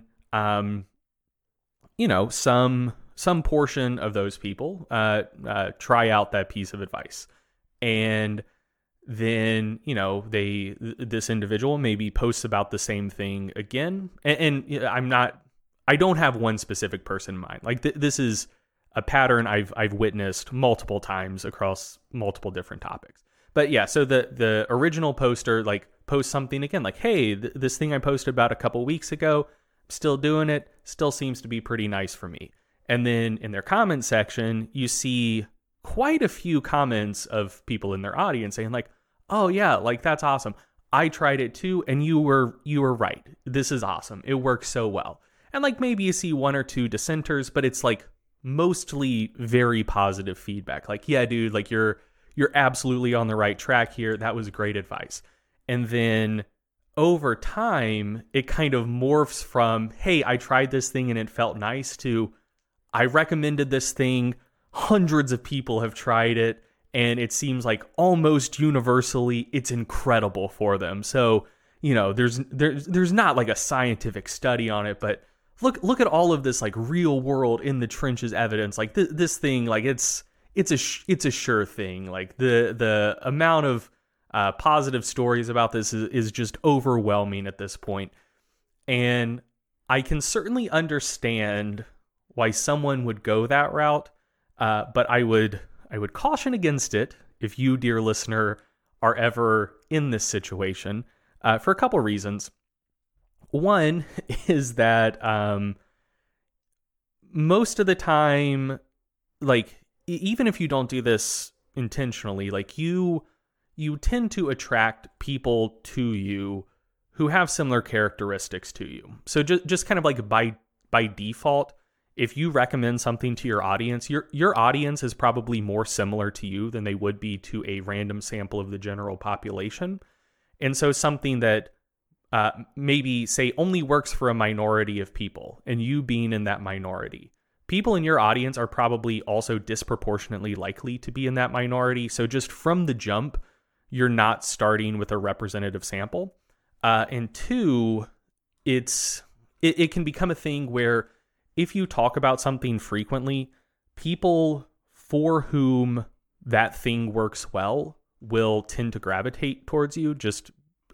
some portion of those people try out that piece of advice. And then, this individual maybe posts about the same thing again. And I don't have one specific person in mind. Like this is a pattern I've witnessed multiple times across multiple different topics. But yeah, so the original poster like posts something again, like, hey, this thing I posted about a couple weeks ago, I'm still doing it, still seems to be pretty nice for me. And then in their comment section, you see quite a few comments of people in their audience saying like, oh yeah, like that's awesome. I tried it too, and you were right. This is awesome. It works so well. And like maybe you see one or two dissenters, but it's like mostly very positive feedback. Like, yeah, dude, like you're absolutely on the right track here. That was great advice. And then over time, it kind of morphs from, hey, I tried this thing and it felt nice, to I recommended this thing. Hundreds of people have tried it, and it seems like almost universally it's incredible for them. So, there's not like a scientific study on it, but look at all of this like real world in the trenches evidence. Like this thing, like it's a sure thing. Like the amount of positive stories about this is just overwhelming at this point. And I can certainly understand why someone would go that route. But I would caution against it if you, dear listener, are ever in this situation for a couple reasons. One is that most of the time, like even if you don't do this intentionally, like you tend to attract people to you who have similar characteristics to you. So just kind of like by default, if you recommend something to your audience, your audience is probably more similar to you than they would be to a random sample of the general population. And so something that maybe say only works for a minority of people, and you being in that minority, people in your audience are probably also disproportionately likely to be in that minority. So just from the jump, you're not starting with a representative sample. And two, it can become a thing where if you talk about something frequently, people for whom that thing works well will tend to gravitate towards you. Just,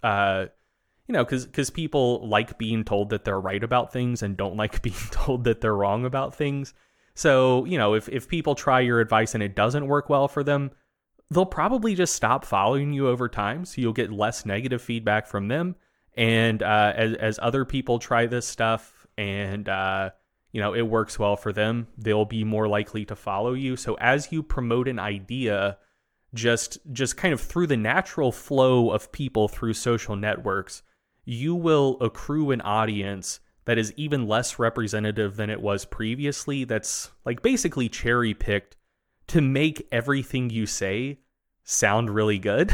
because people like being told that they're right about things and don't like being told that they're wrong about things. So, if people try your advice and it doesn't work well for them, they'll probably just stop following you over time. So you'll get less negative feedback from them. And as other people try this stuff and, it works well for them, they'll be more likely to follow you. So as you promote an idea, just kind of through the natural flow of people through social networks, you will accrue an audience that is even less representative than it was previously. That's like basically cherry picked to make everything you say sound really good.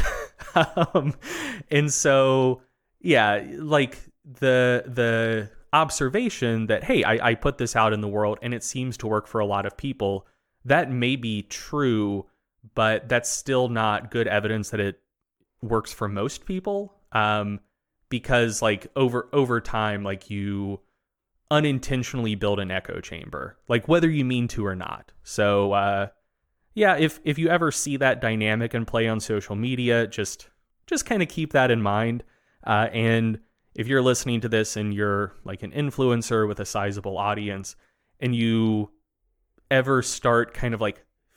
And so, yeah, like the observation that, hey, I put this out in the world and it seems to work for a lot of people, that may be true, but that's still not good evidence that it works for most people. Because like over time, like you unintentionally build an echo chamber, like whether you mean to or not. So, yeah, if you ever see that dynamic in play on social media, just kind of keep that in mind. And if you're listening to this and you're like an influencer with a sizable audience and you ever start kind of like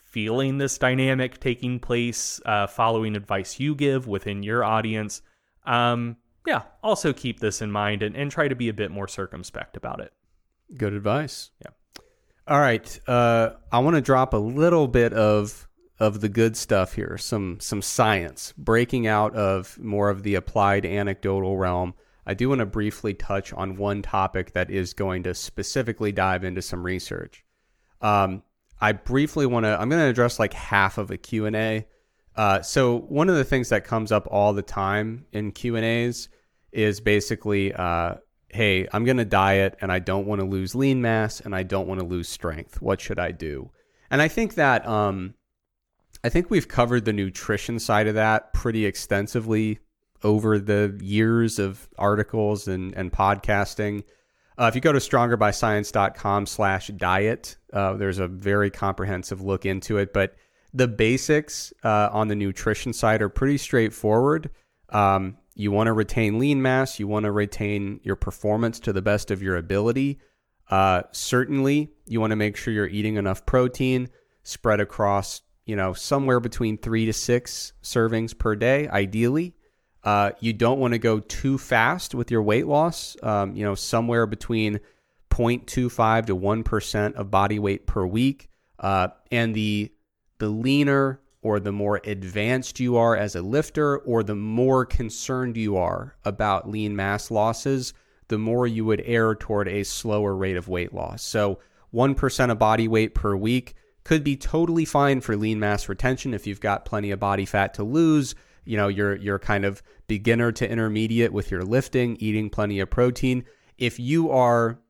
feeling this dynamic taking place, following advice you give within your audience, also keep this in mind and try to be a bit more circumspect about it. Good advice. Yeah. All right. I want to drop a little bit of the good stuff here, some science, breaking out of more of the applied anecdotal realm. I do want to briefly touch on one topic that is going to specifically dive into some research. I'm going to address like half of a Q&A. So one of the things that comes up all the time in Q&As is basically, hey, I'm going to diet and I don't want to lose lean mass and I don't want to lose strength. What should I do? And I think that, I think we've covered the nutrition side of that pretty extensively over the years of articles and podcasting. If you go to strongerbyscience.com/diet, there's a very comprehensive look into it, but the basics on the nutrition side are pretty straightforward. You want to retain lean mass. You want to retain your performance to the best of your ability. Certainly, you want to make sure you're eating enough protein spread across, somewhere between 3 to 6 servings per day, ideally. You don't want to go too fast with your weight loss, somewhere between 0.25 to 1% of body weight per week. And the leaner or the more advanced you are as a lifter, or the more concerned you are about lean mass losses, the more you would err toward a slower rate of weight loss. So 1% of body weight per week could be totally fine for lean mass retention if you've got plenty of body fat to lose. You're kind of beginner to intermediate with your lifting, eating plenty of protein. If you are,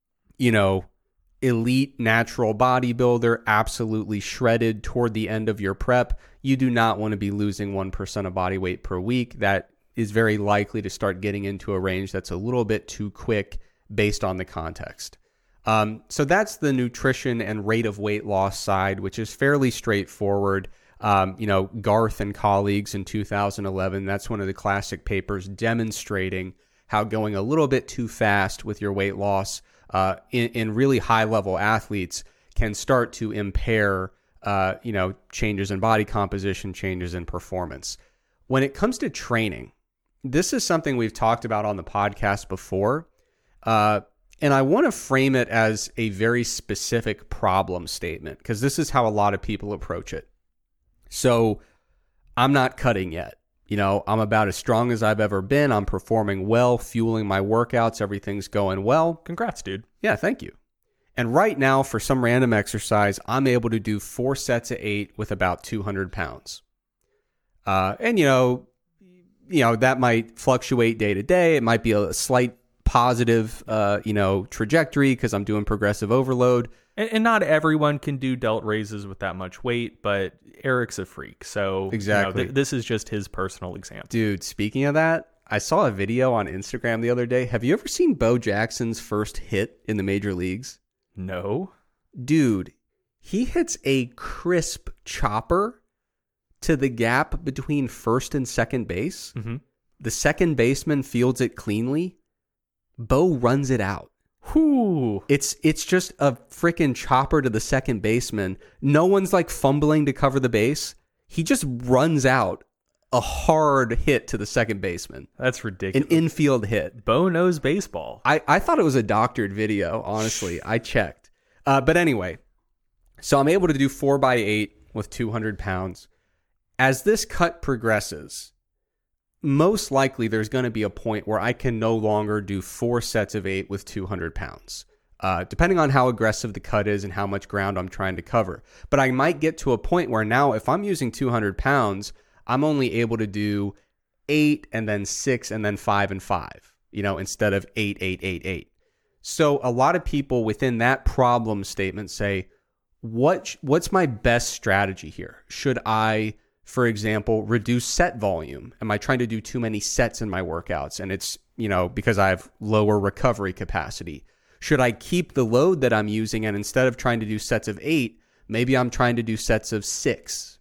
elite natural bodybuilder, absolutely shredded toward the end of your prep, you do not want to be losing 1% of body weight per week. That is very likely to start getting into a range that's a little bit too quick based on the context. So that's the nutrition and rate of weight loss side, which is fairly straightforward. Garth and colleagues in 2011, that's one of the classic papers demonstrating how going a little bit too fast with your weight loss in really high-level athletes can start to impair, changes in body composition, changes in performance. When it comes to training, this is something we've talked about on the podcast before, and I want to frame it as a very specific problem statement, because this is how a lot of people approach it. So I'm not cutting yet. I'm about as strong as I've ever been. I'm performing well, fueling my workouts. Everything's going well. Congrats, dude. Yeah, thank you. And right now, for some random exercise, I'm able to do 4 sets of 8 with about 200 pounds. And that might fluctuate day to day. It might be a slight positive, trajectory because I'm doing progressive overload. And not everyone can do delt raises with that much weight, but Eric's a freak. So exactly, this is just his personal example. Dude, speaking of that, I saw a video on Instagram the other day. Have you ever seen Bo Jackson's first hit in the major leagues? No. Dude, he hits a crisp chopper to the gap between first and second base. Mm-hmm. The second baseman fields it cleanly. Bo runs it out. Whew. It's just a freaking chopper to the second baseman. No one's like fumbling to cover the base. He just runs out a hard hit to the second baseman. That's ridiculous. An infield hit. Bo knows baseball. I thought it was a doctored video, honestly. I checked. But anyway, so I'm able to do 4x8 with 200 pounds. As this cut progresses, most likely there's going to be a point where I can no longer do 4 sets of 8 with 200 pounds, depending on how aggressive the cut is and how much ground I'm trying to cover. But I might get to a point where now if I'm using 200 pounds, I'm only able to do 8 and then 6 and then 5 and 5, instead of 8, 8, 8, 8. So a lot of people within that problem statement say, what's my best strategy here? Should I, for example, reduce set volume? Am I trying to do too many sets in my workouts? And it's, because I have lower recovery capacity. Should I keep the load that I'm using and instead of trying to do sets of 8, maybe I'm trying to do sets of 6,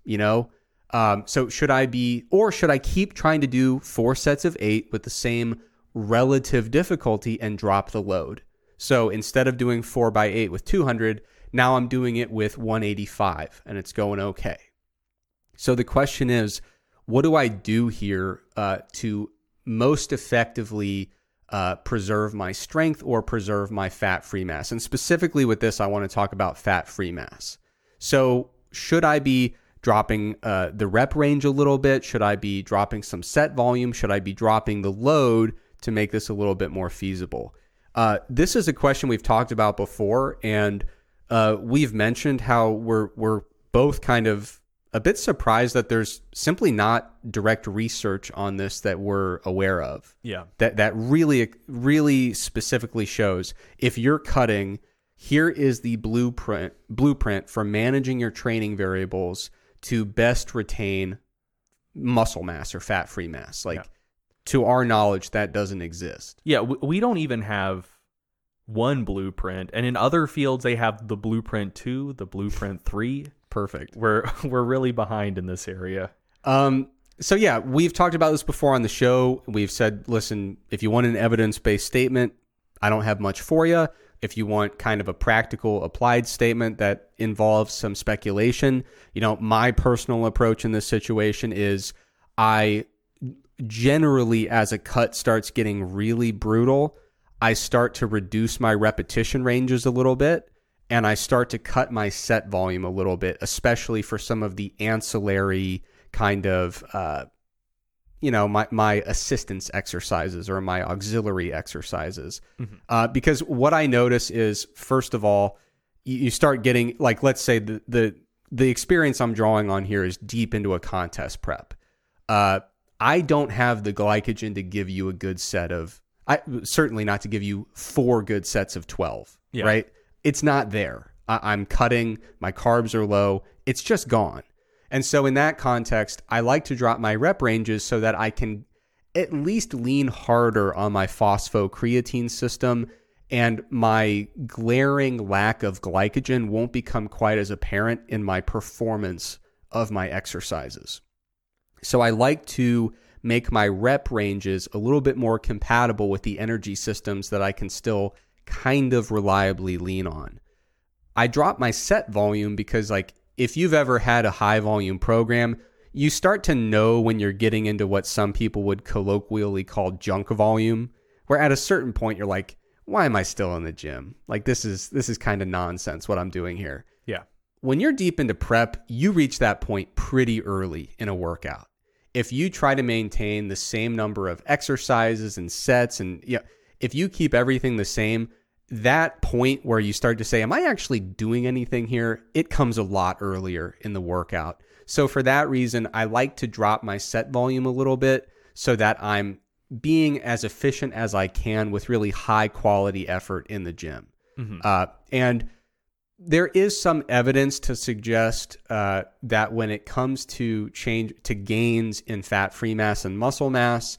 So should I keep trying to do 4 sets of 8 with the same relative difficulty and drop the load? So instead of doing 4x8 with 200, Now I'm doing it with 185 and it's going okay. So the question is, what do I do here to most effectively preserve my strength or preserve my fat-free mass? And specifically with this, I want to talk about fat-free mass. So should I be dropping the rep range a little bit? Should I be dropping some set volume? Should I be dropping the load to make this a little bit more feasible? This is a question we've talked about before, and we've mentioned how we're both kind of a bit surprised that there's simply not direct research on this that we're aware of. Yeah. That really specifically shows if you're cutting, here is the blueprint for managing your training variables to best retain muscle mass or fat-free mass. To our knowledge, that doesn't exist. Yeah, we don't even have one blueprint, and in other fields they have the blueprint 2, the blueprint 3. Perfect. We're really behind in this area. So yeah, we've talked about this before on the show. We've said, listen, if you want an evidence-based statement, I don't have much for you. If you want kind of a practical applied statement that involves some speculation, my personal approach in this situation is I generally, as a cut starts getting really brutal, I start to reduce my repetition ranges a little bit, and I start to cut my set volume a little bit, especially for some of the ancillary kind of, my assistance exercises or my auxiliary exercises. Mm-hmm. Because what I notice is, first of all, you start getting, let's say the experience I'm drawing on here is deep into a contest prep. I don't have the glycogen to give you a good set of, certainly not to give you 4 good sets of 12, right? It's not there. I'm cutting, my carbs are low, it's just gone. And so in that context, I like to drop my rep ranges so that I can at least lean harder on my phosphocreatine system, and my glaring lack of glycogen won't become quite as apparent in my performance of my exercises. So I like to make my rep ranges a little bit more compatible with the energy systems that I can still kind of reliably lean on. I drop my set volume because, if you've ever had a high volume program, you start to know when you're getting into what some people would colloquially call junk volume, where at a certain point you're like, why am I still in the gym? This is kind of nonsense what I'm doing here. Yeah. When you're deep into prep, you reach that point pretty early in a workout. If you try to maintain the same number of exercises and sets, and if you keep everything the same, that point where you start to say, am I actually doing anything here? It comes a lot earlier in the workout. So for that reason, I like to drop my set volume a little bit so that I'm being as efficient as I can with really high quality effort in the gym. Mm-hmm. And there is some evidence to suggest that when it comes to gains in fat-free mass and muscle mass,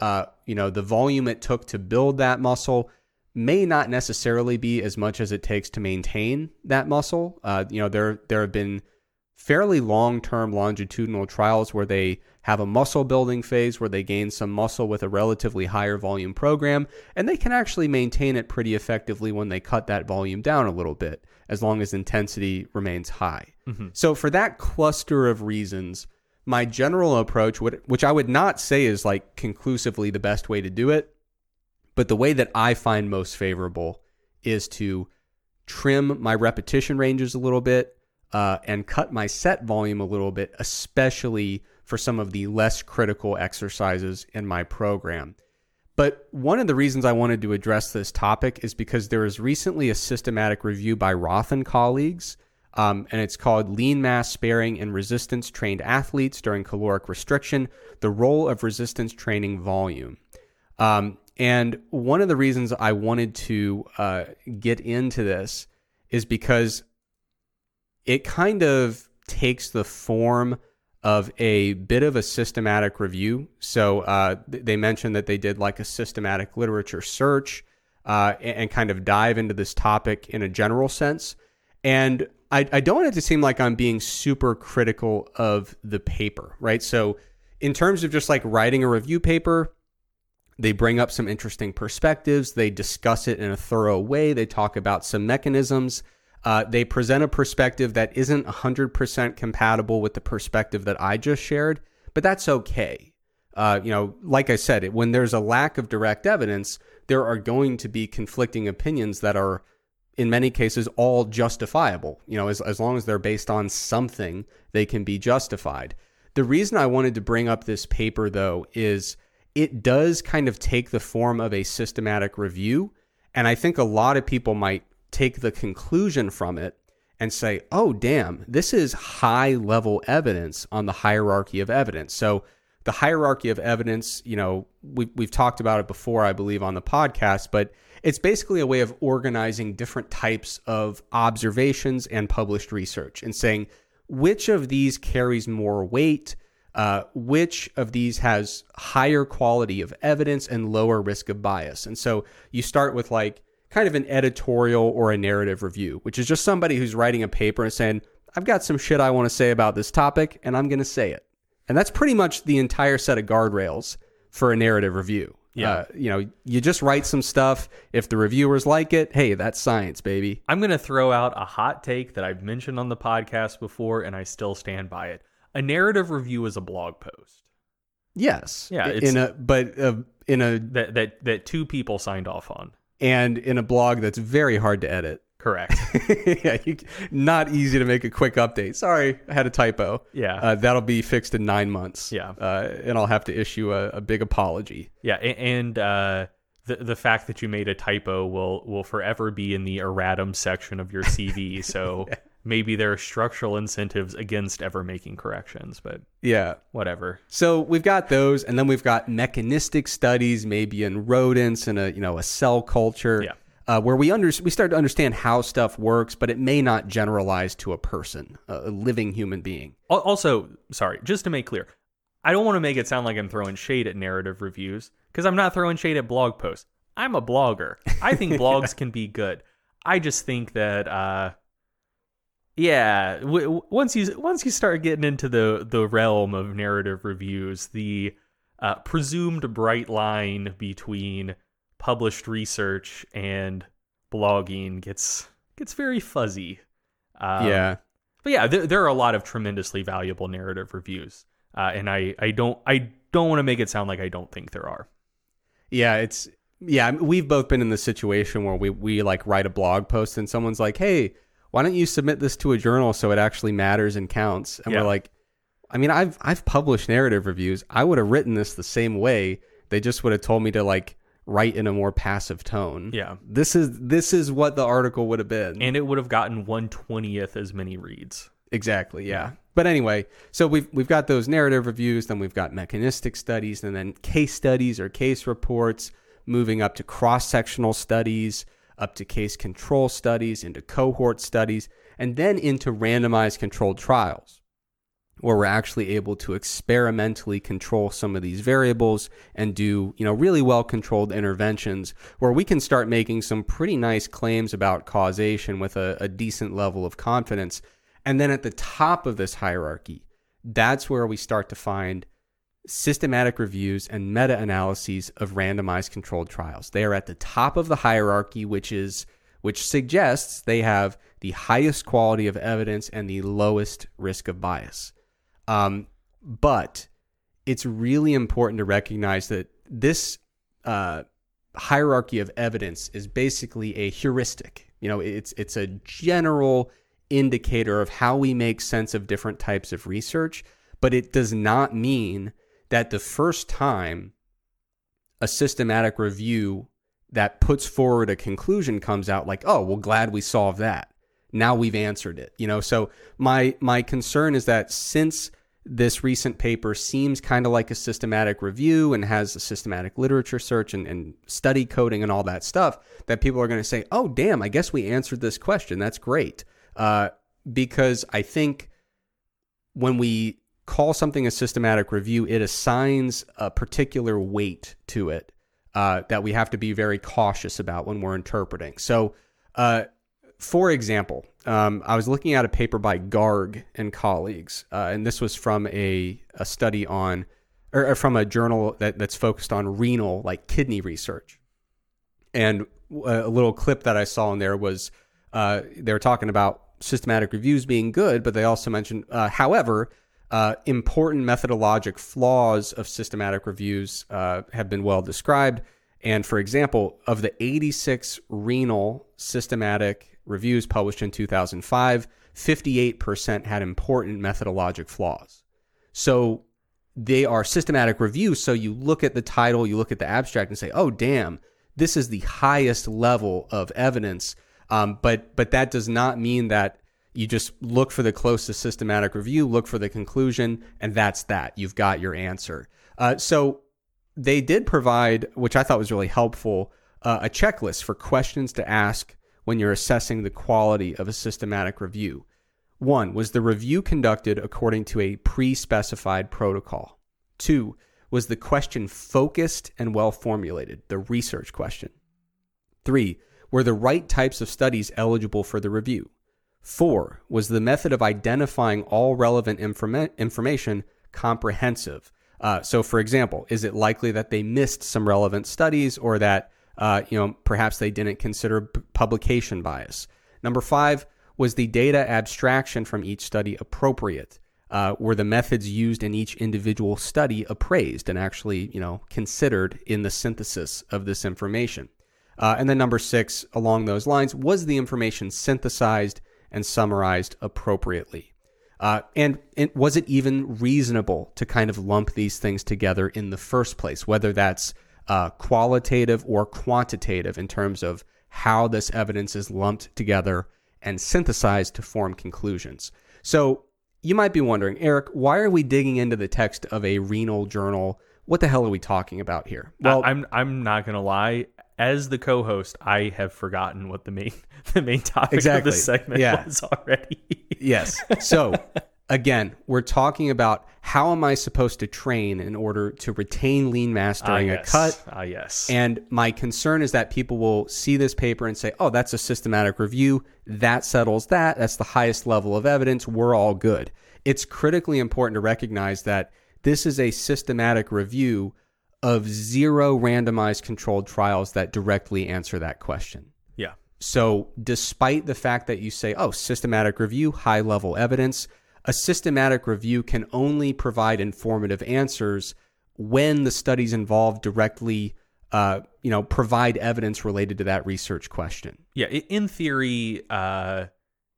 the volume it took to build that muscle may not necessarily be as much as it takes to maintain that muscle. There have been fairly long-term longitudinal trials where they have a muscle building phase where they gain some muscle with a relatively higher volume program, and they can actually maintain it pretty effectively when they cut that volume down a little bit, as long as intensity remains high. Mm-hmm. So for that cluster of reasons, my general approach, which I would not say is conclusively the best way to do it, but the way that I find most favorable is to trim my repetition ranges a little bit and cut my set volume a little bit, especially for some of the less critical exercises in my program. But one of the reasons I wanted to address this topic is because there was recently a systematic review by Roth and colleagues, and it's called Lean Mass Sparing in Resistance Trained Athletes During Caloric Restriction, the Role of Resistance Training Volume. And one of the reasons I wanted to get into this is because it kind of takes the form of a bit of a systematic review. So they mentioned that they did a systematic literature search and kind of dive into this topic in a general sense. And I don't want it to seem like I'm being super critical of the paper, right? So in terms of just writing a review paper, they bring up some interesting perspectives. They discuss it in a thorough way. They talk about some mechanisms. They present a perspective that isn't 100% compatible with the perspective that I just shared, but that's okay. Like I said, when there's a lack of direct evidence, there are going to be conflicting opinions that are, in many cases, all justifiable. As long as they're based on something, they can be justified. The reason I wanted to bring up this paper, though, is it does kind of take the form of a systematic review. And I think a lot of people might take the conclusion from it and say, oh, damn, this is high-level evidence on the hierarchy of evidence. So the hierarchy of evidence, we've talked about it before, I believe, on the podcast, but it's basically a way of organizing different types of observations and published research and saying which of these carries more weight, which of these has higher quality of evidence and lower risk of bias. And so you start with like kind of an editorial or a narrative review, which is just somebody who's writing a paper and saying, I've got some shit I want to say about this topic, and I'm going to say it. And that's pretty much the entire set of guardrails for a narrative review. Yeah. You just write some stuff. If the reviewers like it, hey, that's science, baby. I'm going to throw out a hot take that I've mentioned on the podcast before, and I still stand by it. A narrative review is a blog post. Yes. Yeah. That two people signed off on. And in a blog that's very hard to edit. Correct. Yeah, not easy to make a quick update. Sorry, I had a typo. Yeah. That'll be fixed in 9 months. Yeah. And I'll have to issue a big apology. Yeah, and the fact that you made a typo will forever be in the erratum section of your CV. So yeah. Maybe there are structural incentives against ever making corrections, but yeah, whatever. So we've got those, and then we've got mechanistic studies, maybe in rodents and a cell culture. Yeah. Where we start to understand how stuff works, but it may not generalize to a person, a living human being. Also, sorry, just to make clear, I don't want to make it sound like I'm throwing shade at narrative reviews, because I'm not throwing shade at blog posts. I'm a blogger. I think blogs can be good. I just think that, once you start getting into the realm of narrative reviews, the presumed bright line between published research and blogging gets very fuzzy. But yeah, there are a lot of tremendously valuable narrative reviews, and I don't want to make it sound like I don't think there are. We've both been in the situation where we like write a blog post and someone's like, hey, why don't you submit this to a journal so it actually matters and counts? And we're like, I mean, I've published narrative reviews. I would have written this the same way. They just would have told me to like write in a more passive tone. Yeah. This is what the article would have been. And it would have gotten 1/20th as many reads. Exactly, yeah. But anyway, so we've got those narrative reviews, then we've got mechanistic studies, and then case studies or case reports, moving up to cross-sectional studies, up to case control studies, into cohort studies, and then into randomized controlled trials, where we're actually able to experimentally control some of these variables and do, really well-controlled interventions where we can start making some pretty nice claims about causation with a decent level of confidence. And then at the top of this hierarchy, that's where we start to find systematic reviews and meta-analyses of randomized controlled trials. They are at the top of the hierarchy, which suggests they have the highest quality of evidence and the lowest risk of bias. But it's really important to recognize that this hierarchy of evidence is basically a heuristic. It's a general indicator of how we make sense of different types of research, but it does not mean that the first time a systematic review that puts forward a conclusion comes out like, oh, well, glad we solved that. Now we've answered it. So my concern is that since this recent paper seems kind of like a systematic review and has a systematic literature search and study coding and all that stuff, that people are going to say, oh, damn, I guess we answered this question. That's great. Because I think when we call something a systematic review, it assigns a particular weight to it that we have to be very cautious about when we're interpreting. So, for example, I was looking at a paper by Garg and colleagues, and this was from a study on, or from a journal that's focused on renal, like kidney research. And a little clip that I saw in there was they were talking about systematic reviews being good, but they also mentioned, however, important methodologic flaws of systematic reviews have been well described. And for example, of the 86 renal systematic reviews published in 2005, 58% had important methodologic flaws. So they are systematic reviews. So you look at the title, you look at the abstract and say, oh, damn, this is the highest level of evidence. But that does not mean that you just look for the closest systematic review, look for the conclusion, and that's that. You've got your answer. So they did provide, which I thought was really helpful, a checklist for questions to ask when you're assessing the quality of a systematic review. 1, was the review conducted according to a pre-specified protocol? 2, was the question focused and well-formulated, the research question? 3, were the right types of studies eligible for the review? 4, was the method of identifying all relevant information comprehensive? So, for example, is it likely that they missed some relevant studies, or that perhaps they didn't consider publication bias? Number 5, was the data abstraction from each study appropriate? Were the methods used in each individual study appraised and actually, considered in the synthesis of this information? And then number 6, along those lines, was the information synthesized and summarized appropriately? And was it even reasonable to kind of lump these things together in the first place, whether that's qualitative or quantitative in terms of how this evidence is lumped together and synthesized to form conclusions? So you might be wondering, Eric, why are we digging into the text of a renal journal? What the hell are we talking about here? Well, I'm not going to lie. As the co-host, I have forgotten what the main topic of this segment was already. Yes. So, again, we're talking about how am I supposed to train in order to retain lean mass during a cut? Yes. And my concern is that people will see this paper and say, oh, that's a systematic review. That settles that. That's the highest level of evidence. We're all good. It's critically important to recognize that this is a systematic review of 0 randomized controlled trials that directly answer that question. Yeah. So despite the fact that you say, oh, systematic review, high level evidence, a systematic review can only provide informative answers when the studies involved directly, provide evidence related to that research question. Yeah. In theory, the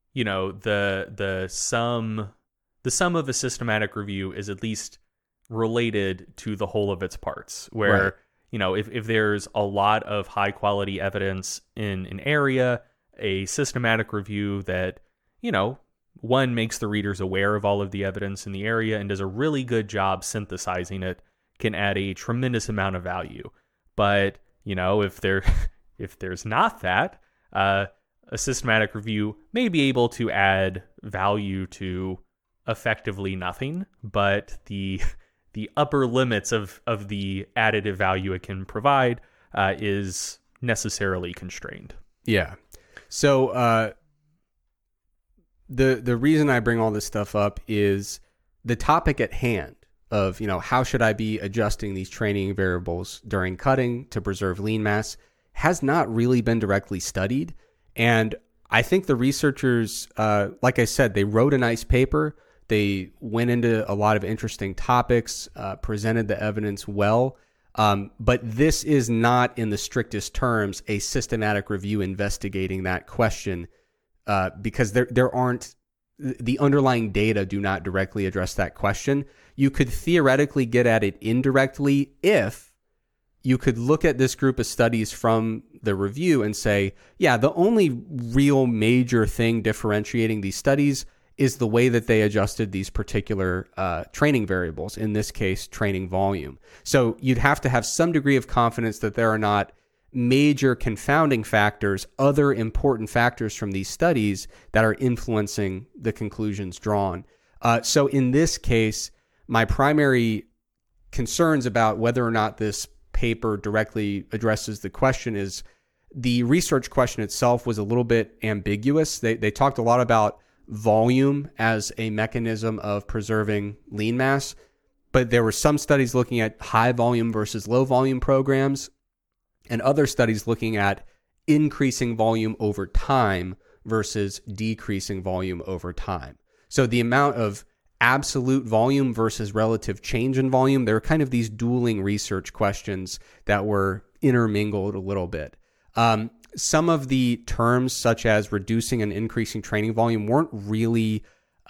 sum of a systematic review is at least related to the whole of its parts, where, right, if there's a lot of high quality evidence in an area, a systematic review that, one, makes the readers aware of all of the evidence in the area and does a really good job synthesizing it, can add a tremendous amount of value. But, if there's not that, a systematic review may be able to add value to effectively nothing, but the upper limits of the additive value it can provide is necessarily constrained. Yeah. So the reason I bring all this stuff up is the topic at hand of, how should I be adjusting these training variables during cutting to preserve lean mass has not really been directly studied. And I think the researchers, like I said, they wrote a nice paper. They went into a lot of interesting topics, presented the evidence well, but this is not, in the strictest terms, a systematic review investigating that question, because there aren't, the underlying data do not directly address that question. You could theoretically get at it indirectly if you could look at this group of studies from the review and say, yeah, the only real major thing differentiating these studies is the way that they adjusted these particular training variables, in this case, training volume. So you'd have to have some degree of confidence that there are not major confounding factors, other important factors from these studies that are influencing the conclusions drawn. So in this case, my primary concerns about whether or not this paper directly addresses the question is the research question itself was a little bit ambiguous. They talked a lot about volume as a mechanism of preserving lean mass, but there were some studies looking at high volume versus low volume programs, and other studies looking at increasing volume over time versus decreasing volume over time. So the amount of absolute volume versus relative change in volume, there are kind of these dueling research questions that were intermingled a little bit. Some of the terms, such as reducing and increasing training volume, weren't really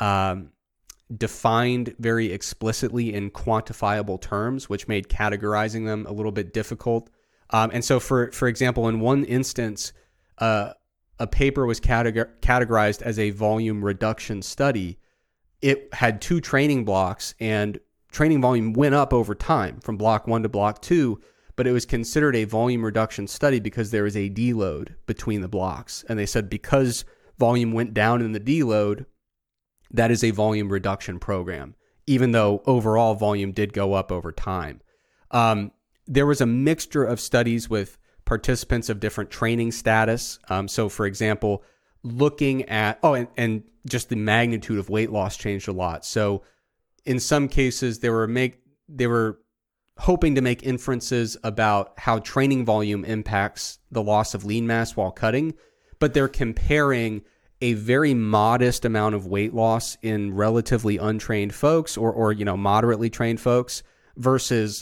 defined very explicitly in quantifiable terms, which made categorizing them a little bit difficult. And so, for example, in one instance, a paper was categorized as a volume reduction study. It had 2 training blocks, and training volume went up over time from block 1 to block 2, but it was considered a volume reduction study because there was a deload between the blocks. And they said because volume went down in the deload, that is a volume reduction program, even though overall volume did go up over time. There was a mixture of studies with participants of different training status. So, for example, looking at, and just the magnitude of weight loss changed a lot. So in some cases, they were hoping to make inferences about how training volume impacts the loss of lean mass while cutting, but they're comparing a very modest amount of weight loss in relatively untrained folks or moderately trained folks versus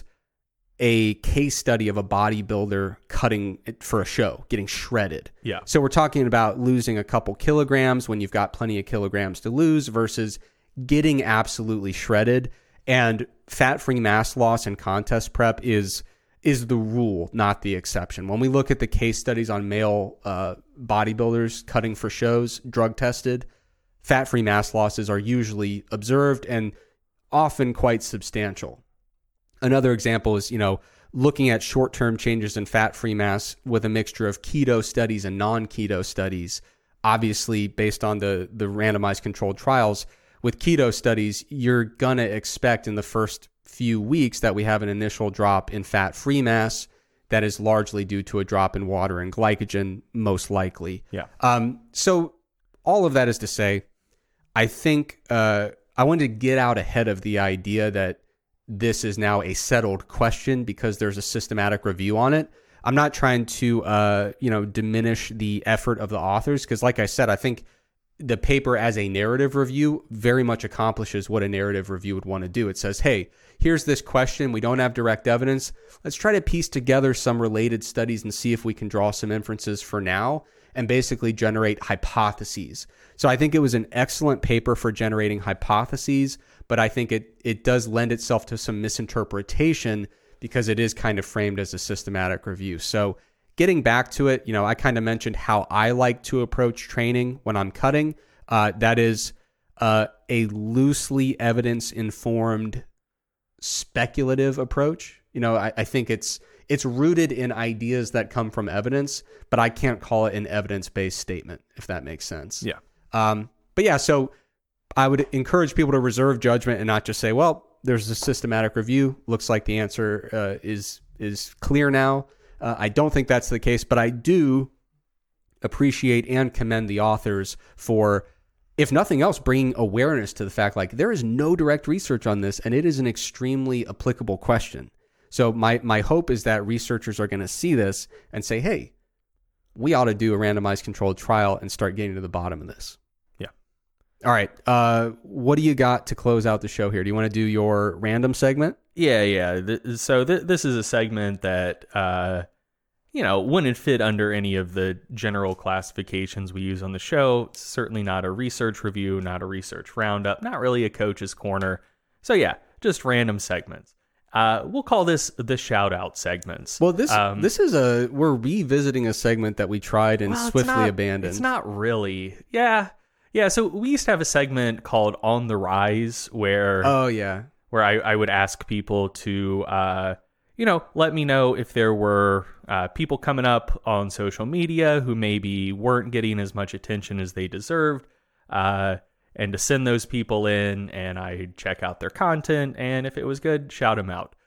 a case study of a bodybuilder cutting it for a show, getting shredded. Yeah. So we're talking about losing a couple kilograms when you've got plenty of kilograms to lose versus getting absolutely shredded. And fat-free mass loss in contest prep is the rule, not the exception. When we look at the case studies on male bodybuilders cutting for shows, drug tested, fat-free mass losses are usually observed and often quite substantial. Another example is, looking at short-term changes in fat-free mass with a mixture of keto studies and non-keto studies. Obviously, based on the randomized controlled trials, with keto studies, you're going to expect in the first few weeks that we have an initial drop in fat-free mass that is largely due to a drop in water and glycogen, most likely. Yeah. So all of that is to say, I think I wanted to get out ahead of the idea that this is now a settled question because there's a systematic review on it. I'm not trying to, diminish the effort of the authors because, like I said, I think the paper as a narrative review very much accomplishes what a narrative review would want to do. It says, hey, here's this question. We don't have direct evidence. Let's try to piece together some related studies and see if we can draw some inferences for now and basically generate hypotheses. So I think it was an excellent paper for generating hypotheses, but I think it does lend itself to some misinterpretation because it is kind of framed as a systematic review. So getting back to it, I kind of mentioned how I like to approach training when I'm cutting. That is a loosely evidence-informed, speculative approach. I think it's rooted in ideas that come from evidence, but I can't call it an evidence-based statement, if that makes sense. Yeah. But yeah, so I would encourage people to reserve judgment and not just say, well, there's a systematic review. Looks like the answer is clear now. I don't think that's the case, but I do appreciate and commend the authors for, if nothing else, bringing awareness to the fact like there is no direct research on this and it is an extremely applicable question. So my hope is that researchers are going to see this and say, hey, we ought to do a randomized controlled trial and start getting to the bottom of this. Yeah. All right. What do you got to close out the show here? Do you want to do your random segment? Yeah. So this is a segment that, wouldn't fit under any of the general classifications we use on the show. It's certainly not a research review, not a research roundup, not really a coach's corner. So yeah, just random segments. We'll call this the shout out segments. Well, this is we're revisiting a segment that we tried and swiftly abandoned. It's not really. Yeah. So we used to have a segment called On the Rise where I would ask people to, let me know if there were people coming up on social media who maybe weren't getting as much attention as they deserved, and to send those people in, and I'd check out their content, and if it was good, shout them out.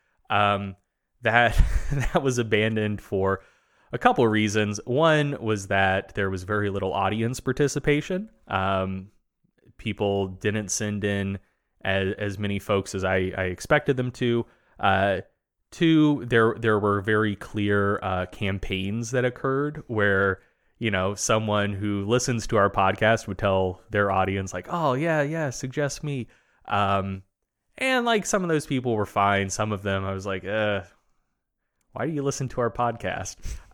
That was abandoned for a couple of reasons. One was that there was very little audience participation. People didn't send in as many folks as I expected them to. Two, there were very clear campaigns that occurred where someone who listens to our podcast would tell their audience like, oh yeah, suggest me. And like some of those people were fine. Some of them I was like, why do you listen to our podcast?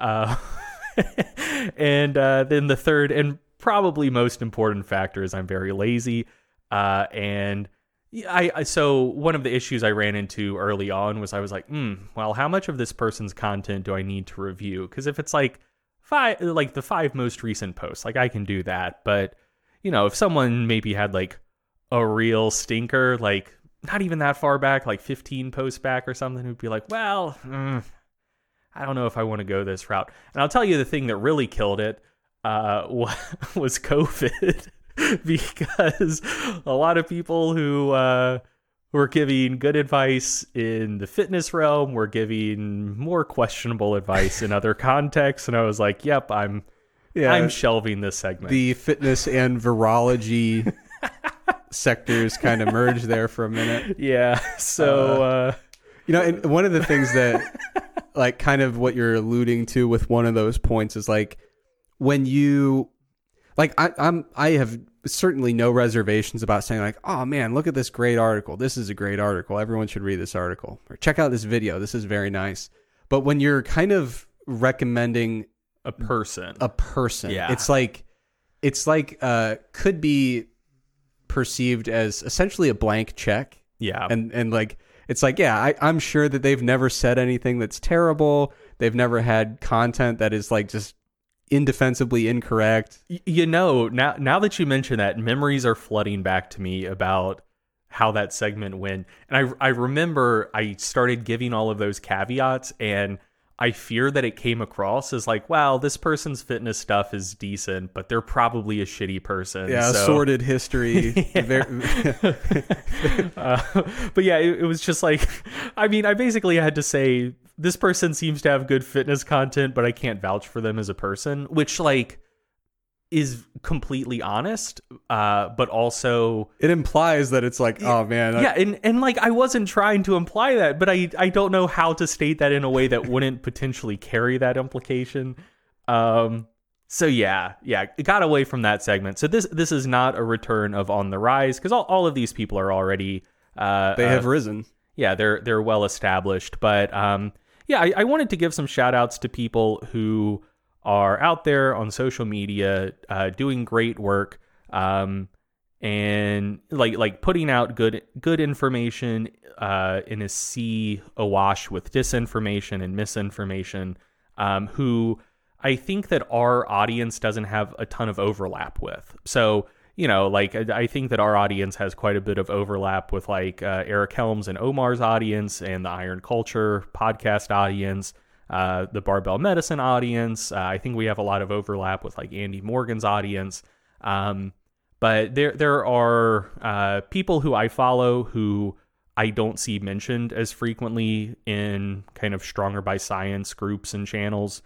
And then the third and probably most important factor is I'm very lazy. And so one of the issues I ran into early on was I was like, well, how much of this person's content do I need to review? Because if it's like the 5 most recent posts, like I can do that. But, if someone maybe had like a real stinker, like not even that far back, like 15 posts back or something, who'd be like, well, I don't know if I want to go this route. And I'll tell you the thing that really killed it was COVID. Because a lot of people who were giving good advice in the fitness realm were giving more questionable advice in other contexts. And I was like, yep, I'm shelving this segment. The fitness and virology sectors kind of merged there for a minute. Yeah. So, and one of the things that like kind of what you're alluding to with one of those points is like when you like I have certainly no reservations about saying like, oh man, look at this great article. This is a great article. Everyone should read this article. Or check out this video. This is very nice. But when you're kind of recommending a person, yeah. it's like could be perceived as essentially a blank check. Yeah. And like, it's like, yeah, I'm sure that they've never said anything that's terrible. They've never had content that is like just indefensibly incorrect. Now that you mention that, memories are flooding back to me about how that segment went. And I remember I started giving all of those caveats, and I fear that it came across as like, wow, this person's fitness stuff is decent, but they're probably a shitty person. Yeah, so. Sordid history. But yeah, it was just like, I mean, I basically had to say, this person seems to have good fitness content, but I can't vouch for them as a person, which like is completely honest, but also it implies that it's like, oh man. And like I wasn't trying to imply that, but I don't know how to state that in a way that wouldn't potentially carry that implication. So yeah, it got away from that segment. So this is not a return of On the Rise, because all of these people are already they have risen. Yeah, they're well established, but I wanted to give some shout outs to people who are out there on social media doing great work, and like putting out good information in a sea awash with disinformation and misinformation, who I think that our audience doesn't have a ton of overlap with. So, I think that our audience has quite a bit of overlap with like Eric Helms and Omar's audience, and the Iron Culture podcast audience, the Barbell Medicine audience. I think we have a lot of overlap with like Andy Morgan's audience. But there are people who I follow who I don't see mentioned as frequently in kind of Stronger by Science groups and channels.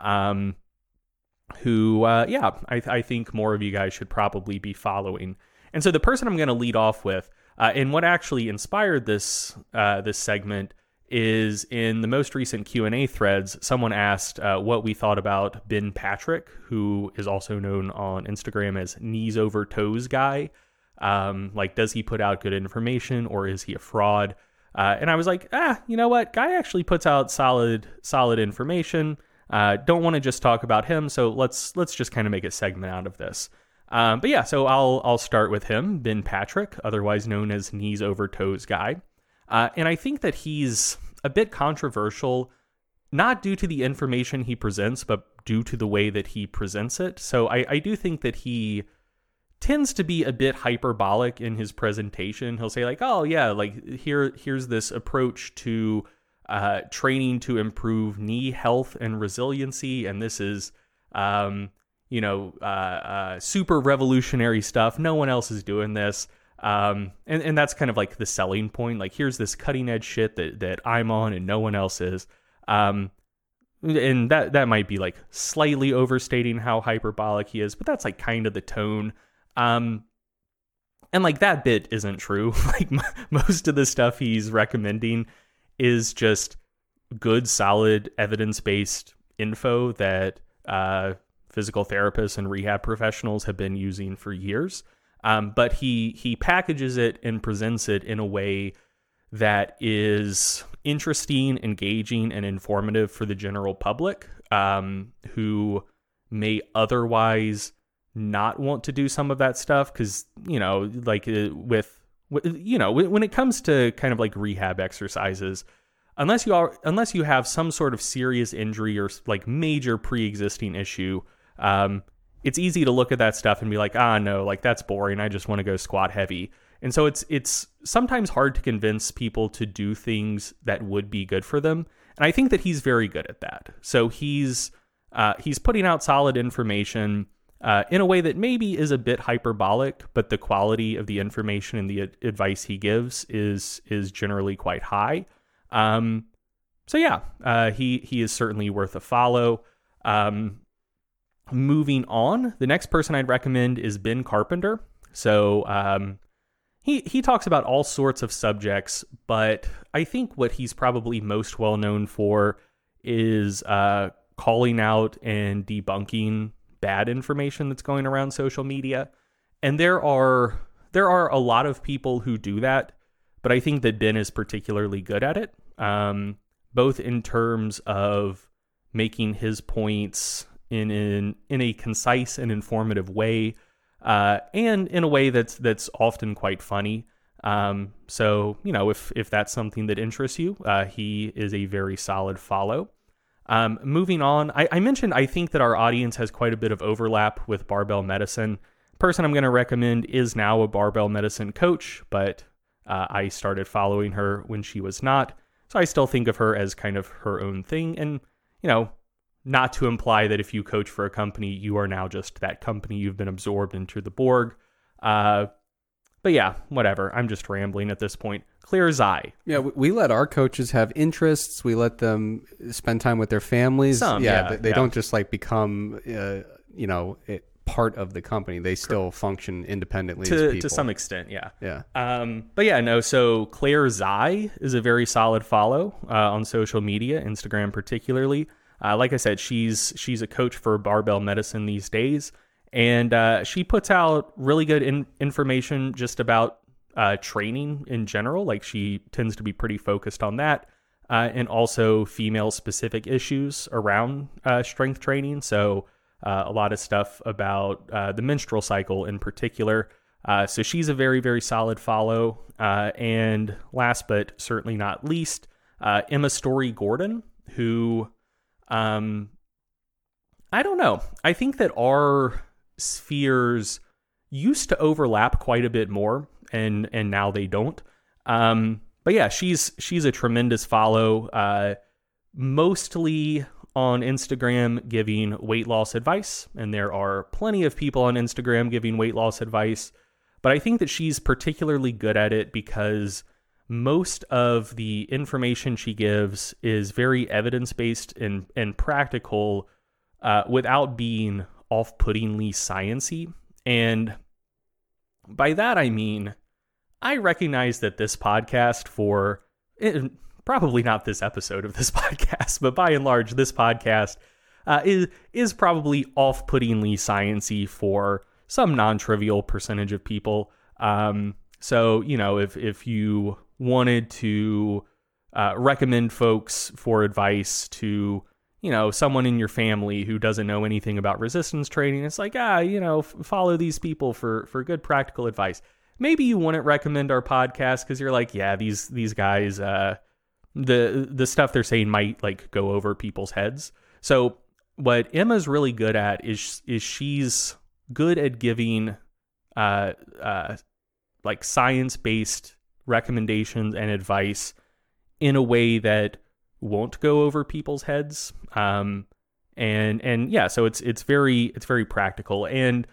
I think more of you guys should probably be following. And so the person I'm going to lead off with, and what actually inspired this segment, is in the most recent Q&A threads, someone asked what we thought about Ben Patrick, who is also known on Instagram as Knees Over Toes Guy. Like, does he put out good information, or is he a fraud? And I was like, you know what? Guy actually puts out solid information. Don't want to just talk about him, so let's just kind of make a segment out of this. So I'll start with him, Ben Patrick, otherwise known as Knees Over Toes Guy. And I think that he's a bit controversial, not due to the information he presents, but due to the way that he presents it. So I do think that he tends to be a bit hyperbolic in his presentation. He'll say like, oh yeah, like here's this approach to training to improve knee health and resiliency, and this is super revolutionary stuff. No one else is doing this. And that's kind of like the selling point. Like, here's this cutting edge shit that I'm on and no one else is. And that might be like slightly overstating how hyperbolic he is, but that's like kind of the tone. And like that bit isn't true. Like most of the stuff he's recommending is just good, solid, evidence-based info that physical therapists and rehab professionals have been using for years. But he packages it and presents it in a way that is interesting, engaging, and informative for the general public, who may otherwise not want to do some of that stuff. Because, like when it comes to kind of like rehab exercises, unless you have some sort of serious injury or like major pre-existing issue, it's easy to look at that stuff and be like, no, like that's boring. I just want to go squat heavy. And so it's sometimes hard to convince people to do things that would be good for them. And I think that he's very good at that. So he's putting out solid information in a way that maybe is a bit hyperbolic, but the quality of the information and the advice he gives is generally quite high. So yeah, he is certainly worth a follow. Moving on, the next person I'd recommend is Ben Carpenter. So he talks about all sorts of subjects, but I think what he's probably most well known for is calling out and debunking bad information that's going around social media. And there are a lot of people who do that, but I think that Ben is particularly good at it, both in terms of making his points in a concise and informative way, and in a way that's often quite funny. So if that's something that interests you, he is a very solid follow. Moving on, I mentioned I think that our audience has quite a bit of overlap with barbell medicine. The person I'm going to recommend is now a barbell medicine coach, but I started following her when she was not. So I still think of her as kind of her own thing. And, not to imply that if you coach for a company, you are now just that company. You've been absorbed into the Borg. But yeah, whatever. I'm just rambling at this point. Clear as eye. Yeah, we let our coaches have interests. We let them spend time with their families. They don't just like become, part of the company. They still function independently as people. To some extent, yeah. Yeah. But yeah, no, so Claire Zai is a very solid follow on social media, Instagram particularly. Like I said, she's a coach for barbell medicine these days, and she puts out really good information just about training in general. Like she tends to be pretty focused on that, and also female-specific issues around strength training. So a lot of stuff about the menstrual cycle in particular. So she's a very, very solid follow. And last but certainly not least, Emma Story Gordon, who... I don't know. I think that our spheres used to overlap quite a bit more, and now they don't. But yeah, she's a tremendous follow, mostly on Instagram giving weight loss advice, and there are plenty of people on Instagram giving weight loss advice, but I think that she's particularly good at it because most of the information she gives is very evidence-based and practical, without being off-puttingly sciencey. And by that I mean, I recognize that this podcast probably not this episode of this podcast, but by and large, this podcast is probably off-puttingly sciencey for some non-trivial percentage of people. So, if you wanted to recommend folks for advice to, someone in your family who doesn't know anything about resistance training, it's like, follow these people for good practical advice. Maybe you wouldn't recommend our podcast because you're like, yeah, these guys, the stuff they're saying might like go over people's heads. So what Emma's really good at is she's good at giving like science-based recommendations and advice in a way that won't go over people's heads. And yeah, so it's very practical. And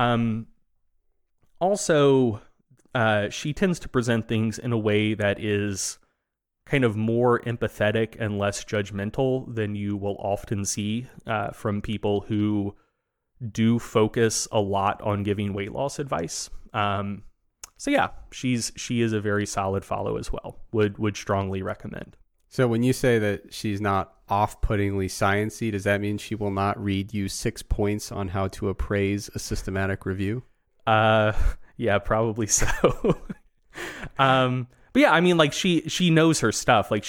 also she tends to present things in a way that is kind of more empathetic and less judgmental than you will often see from people who do focus a lot on giving weight loss advice. So yeah, she is a very solid follow as well. Would strongly recommend. So when you say that she's not off-puttingly sciencey, does that mean she will not read you 6 points on how to appraise a systematic review? Yeah, probably so. But yeah, I mean, like she knows her stuff. Like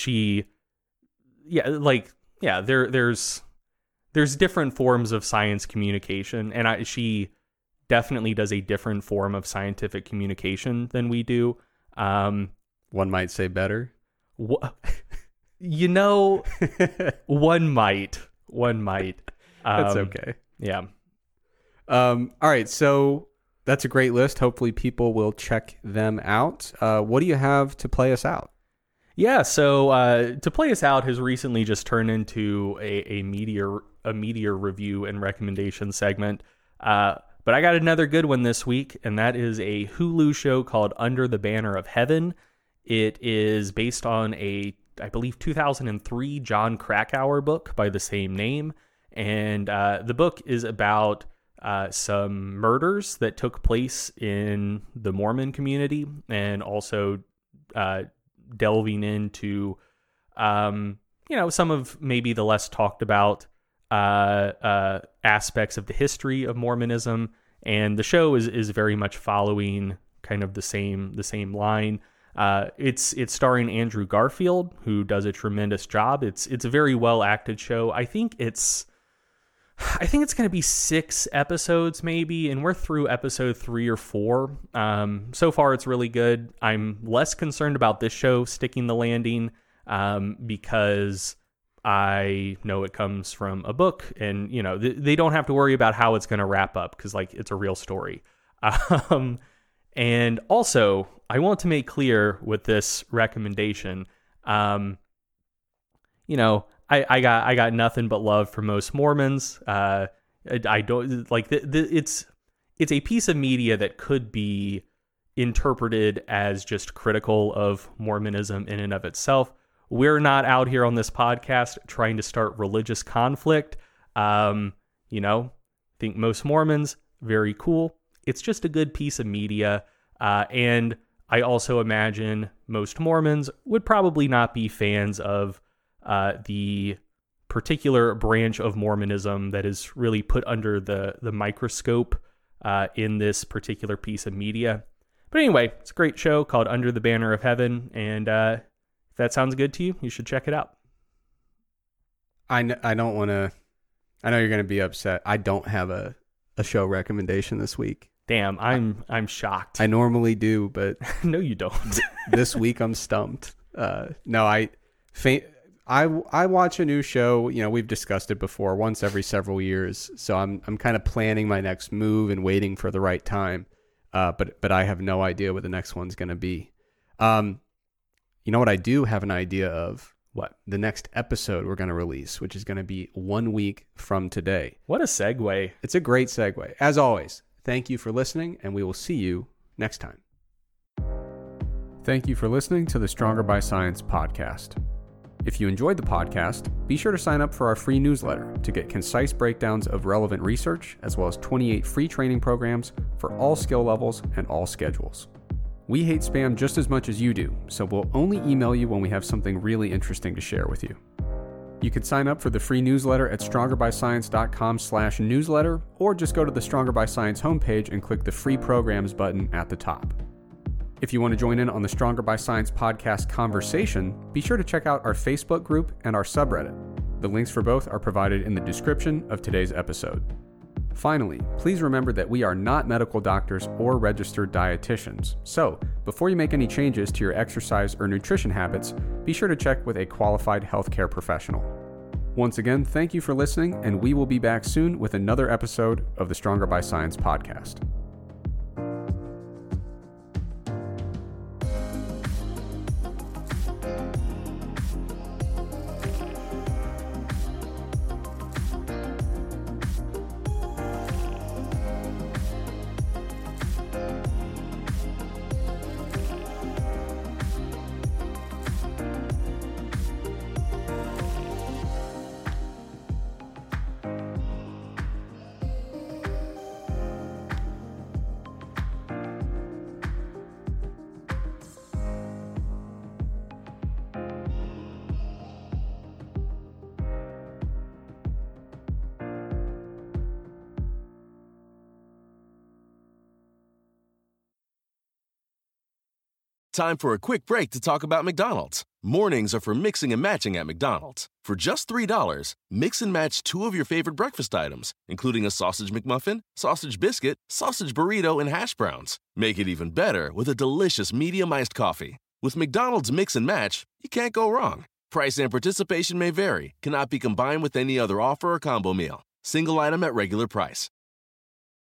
there's different forms of science communication, and she definitely does a different form of scientific communication than we do. One might say better. You know, one might. That's okay. Yeah. All right. So that's a great list. Hopefully people will check them out. What do you have to play us out? Yeah. So to play us out has recently just turned into a media review and recommendation segment. But I got another good one this week, and that is a Hulu show called Under the Banner of Heaven. It is based on I believe 2003 John Krakauer book by the same name. And the book is about some murders that took place in the Mormon community, and also delving into, some of maybe the less talked about aspects of the history of Mormonism. And the show is very much following kind of the same line. It's starring Andrew Garfield, who does a tremendous job. It's a very well acted show. I think it's going to be 6 episodes maybe, and we're through episode 3 or 4. So far it's really good. I'm less concerned about this show sticking the landing, because I know it comes from a book, and they don't have to worry about how it's going to wrap up, because like it's a real story. And also, I want to make clear with this recommendation, I got nothing but love for most Mormons. I don't like it's a piece of media that could be interpreted as just critical of Mormonism in and of itself. We're not out here on this podcast trying to start religious conflict. Think most Mormons, very cool. It's just a good piece of media. And I also imagine most Mormons would probably not be fans of the particular branch of Mormonism that is really put under the microscope in this particular piece of media. But anyway, it's a great show called Under the Banner of Heaven, and if that sounds good to you, you should check it out. I don't want to... I know you're going to be upset. I don't have a show recommendation this week. Damn, I'm shocked. I normally do, but... No, you don't. This week I'm stumped. No, I watch a new show. We've discussed it before, once every several years. So I'm kind of planning my next move and waiting for the right time. But I have no idea what the next one's going to be. You know what I do have an idea of? What? The next episode we're going to release, which is going to be 1 week from today. What a segue. It's a great segue. As always, thank you for listening, and we will see you next time. Thank you for listening to the Stronger by Science podcast. If you enjoyed the podcast, be sure to sign up for our free newsletter to get concise breakdowns of relevant research, as well as 28 free training programs for all skill levels and all schedules. We hate spam just as much as you do, so we'll only email you when we have something really interesting to share with you. You can sign up for the free newsletter at strongerbyscience.com/newsletter, or just go to the Stronger by Science homepage and click the free programs button at the top. If you want to join in on the Stronger by Science podcast conversation, be sure to check out our Facebook group and our subreddit. The links for both are provided in the description of today's episode. Finally, please remember that we are not medical doctors or registered dietitians. So, before you make any changes to your exercise or nutrition habits, be sure to check with a qualified healthcare professional. Once again, thank you for listening, and we will be back soon with another episode of the Stronger by Science podcast. Time for a quick break to talk about McDonald's. Mornings are for mixing and matching at McDonald's. For just $3, mix and match 2 of your favorite breakfast items, including a sausage McMuffin, sausage biscuit, sausage burrito, and hash browns. Make it even better with a delicious medium iced coffee. With McDonald's Mix and Match, you can't go wrong. Price and participation may vary, cannot be combined with any other offer or combo meal. Single item at regular price.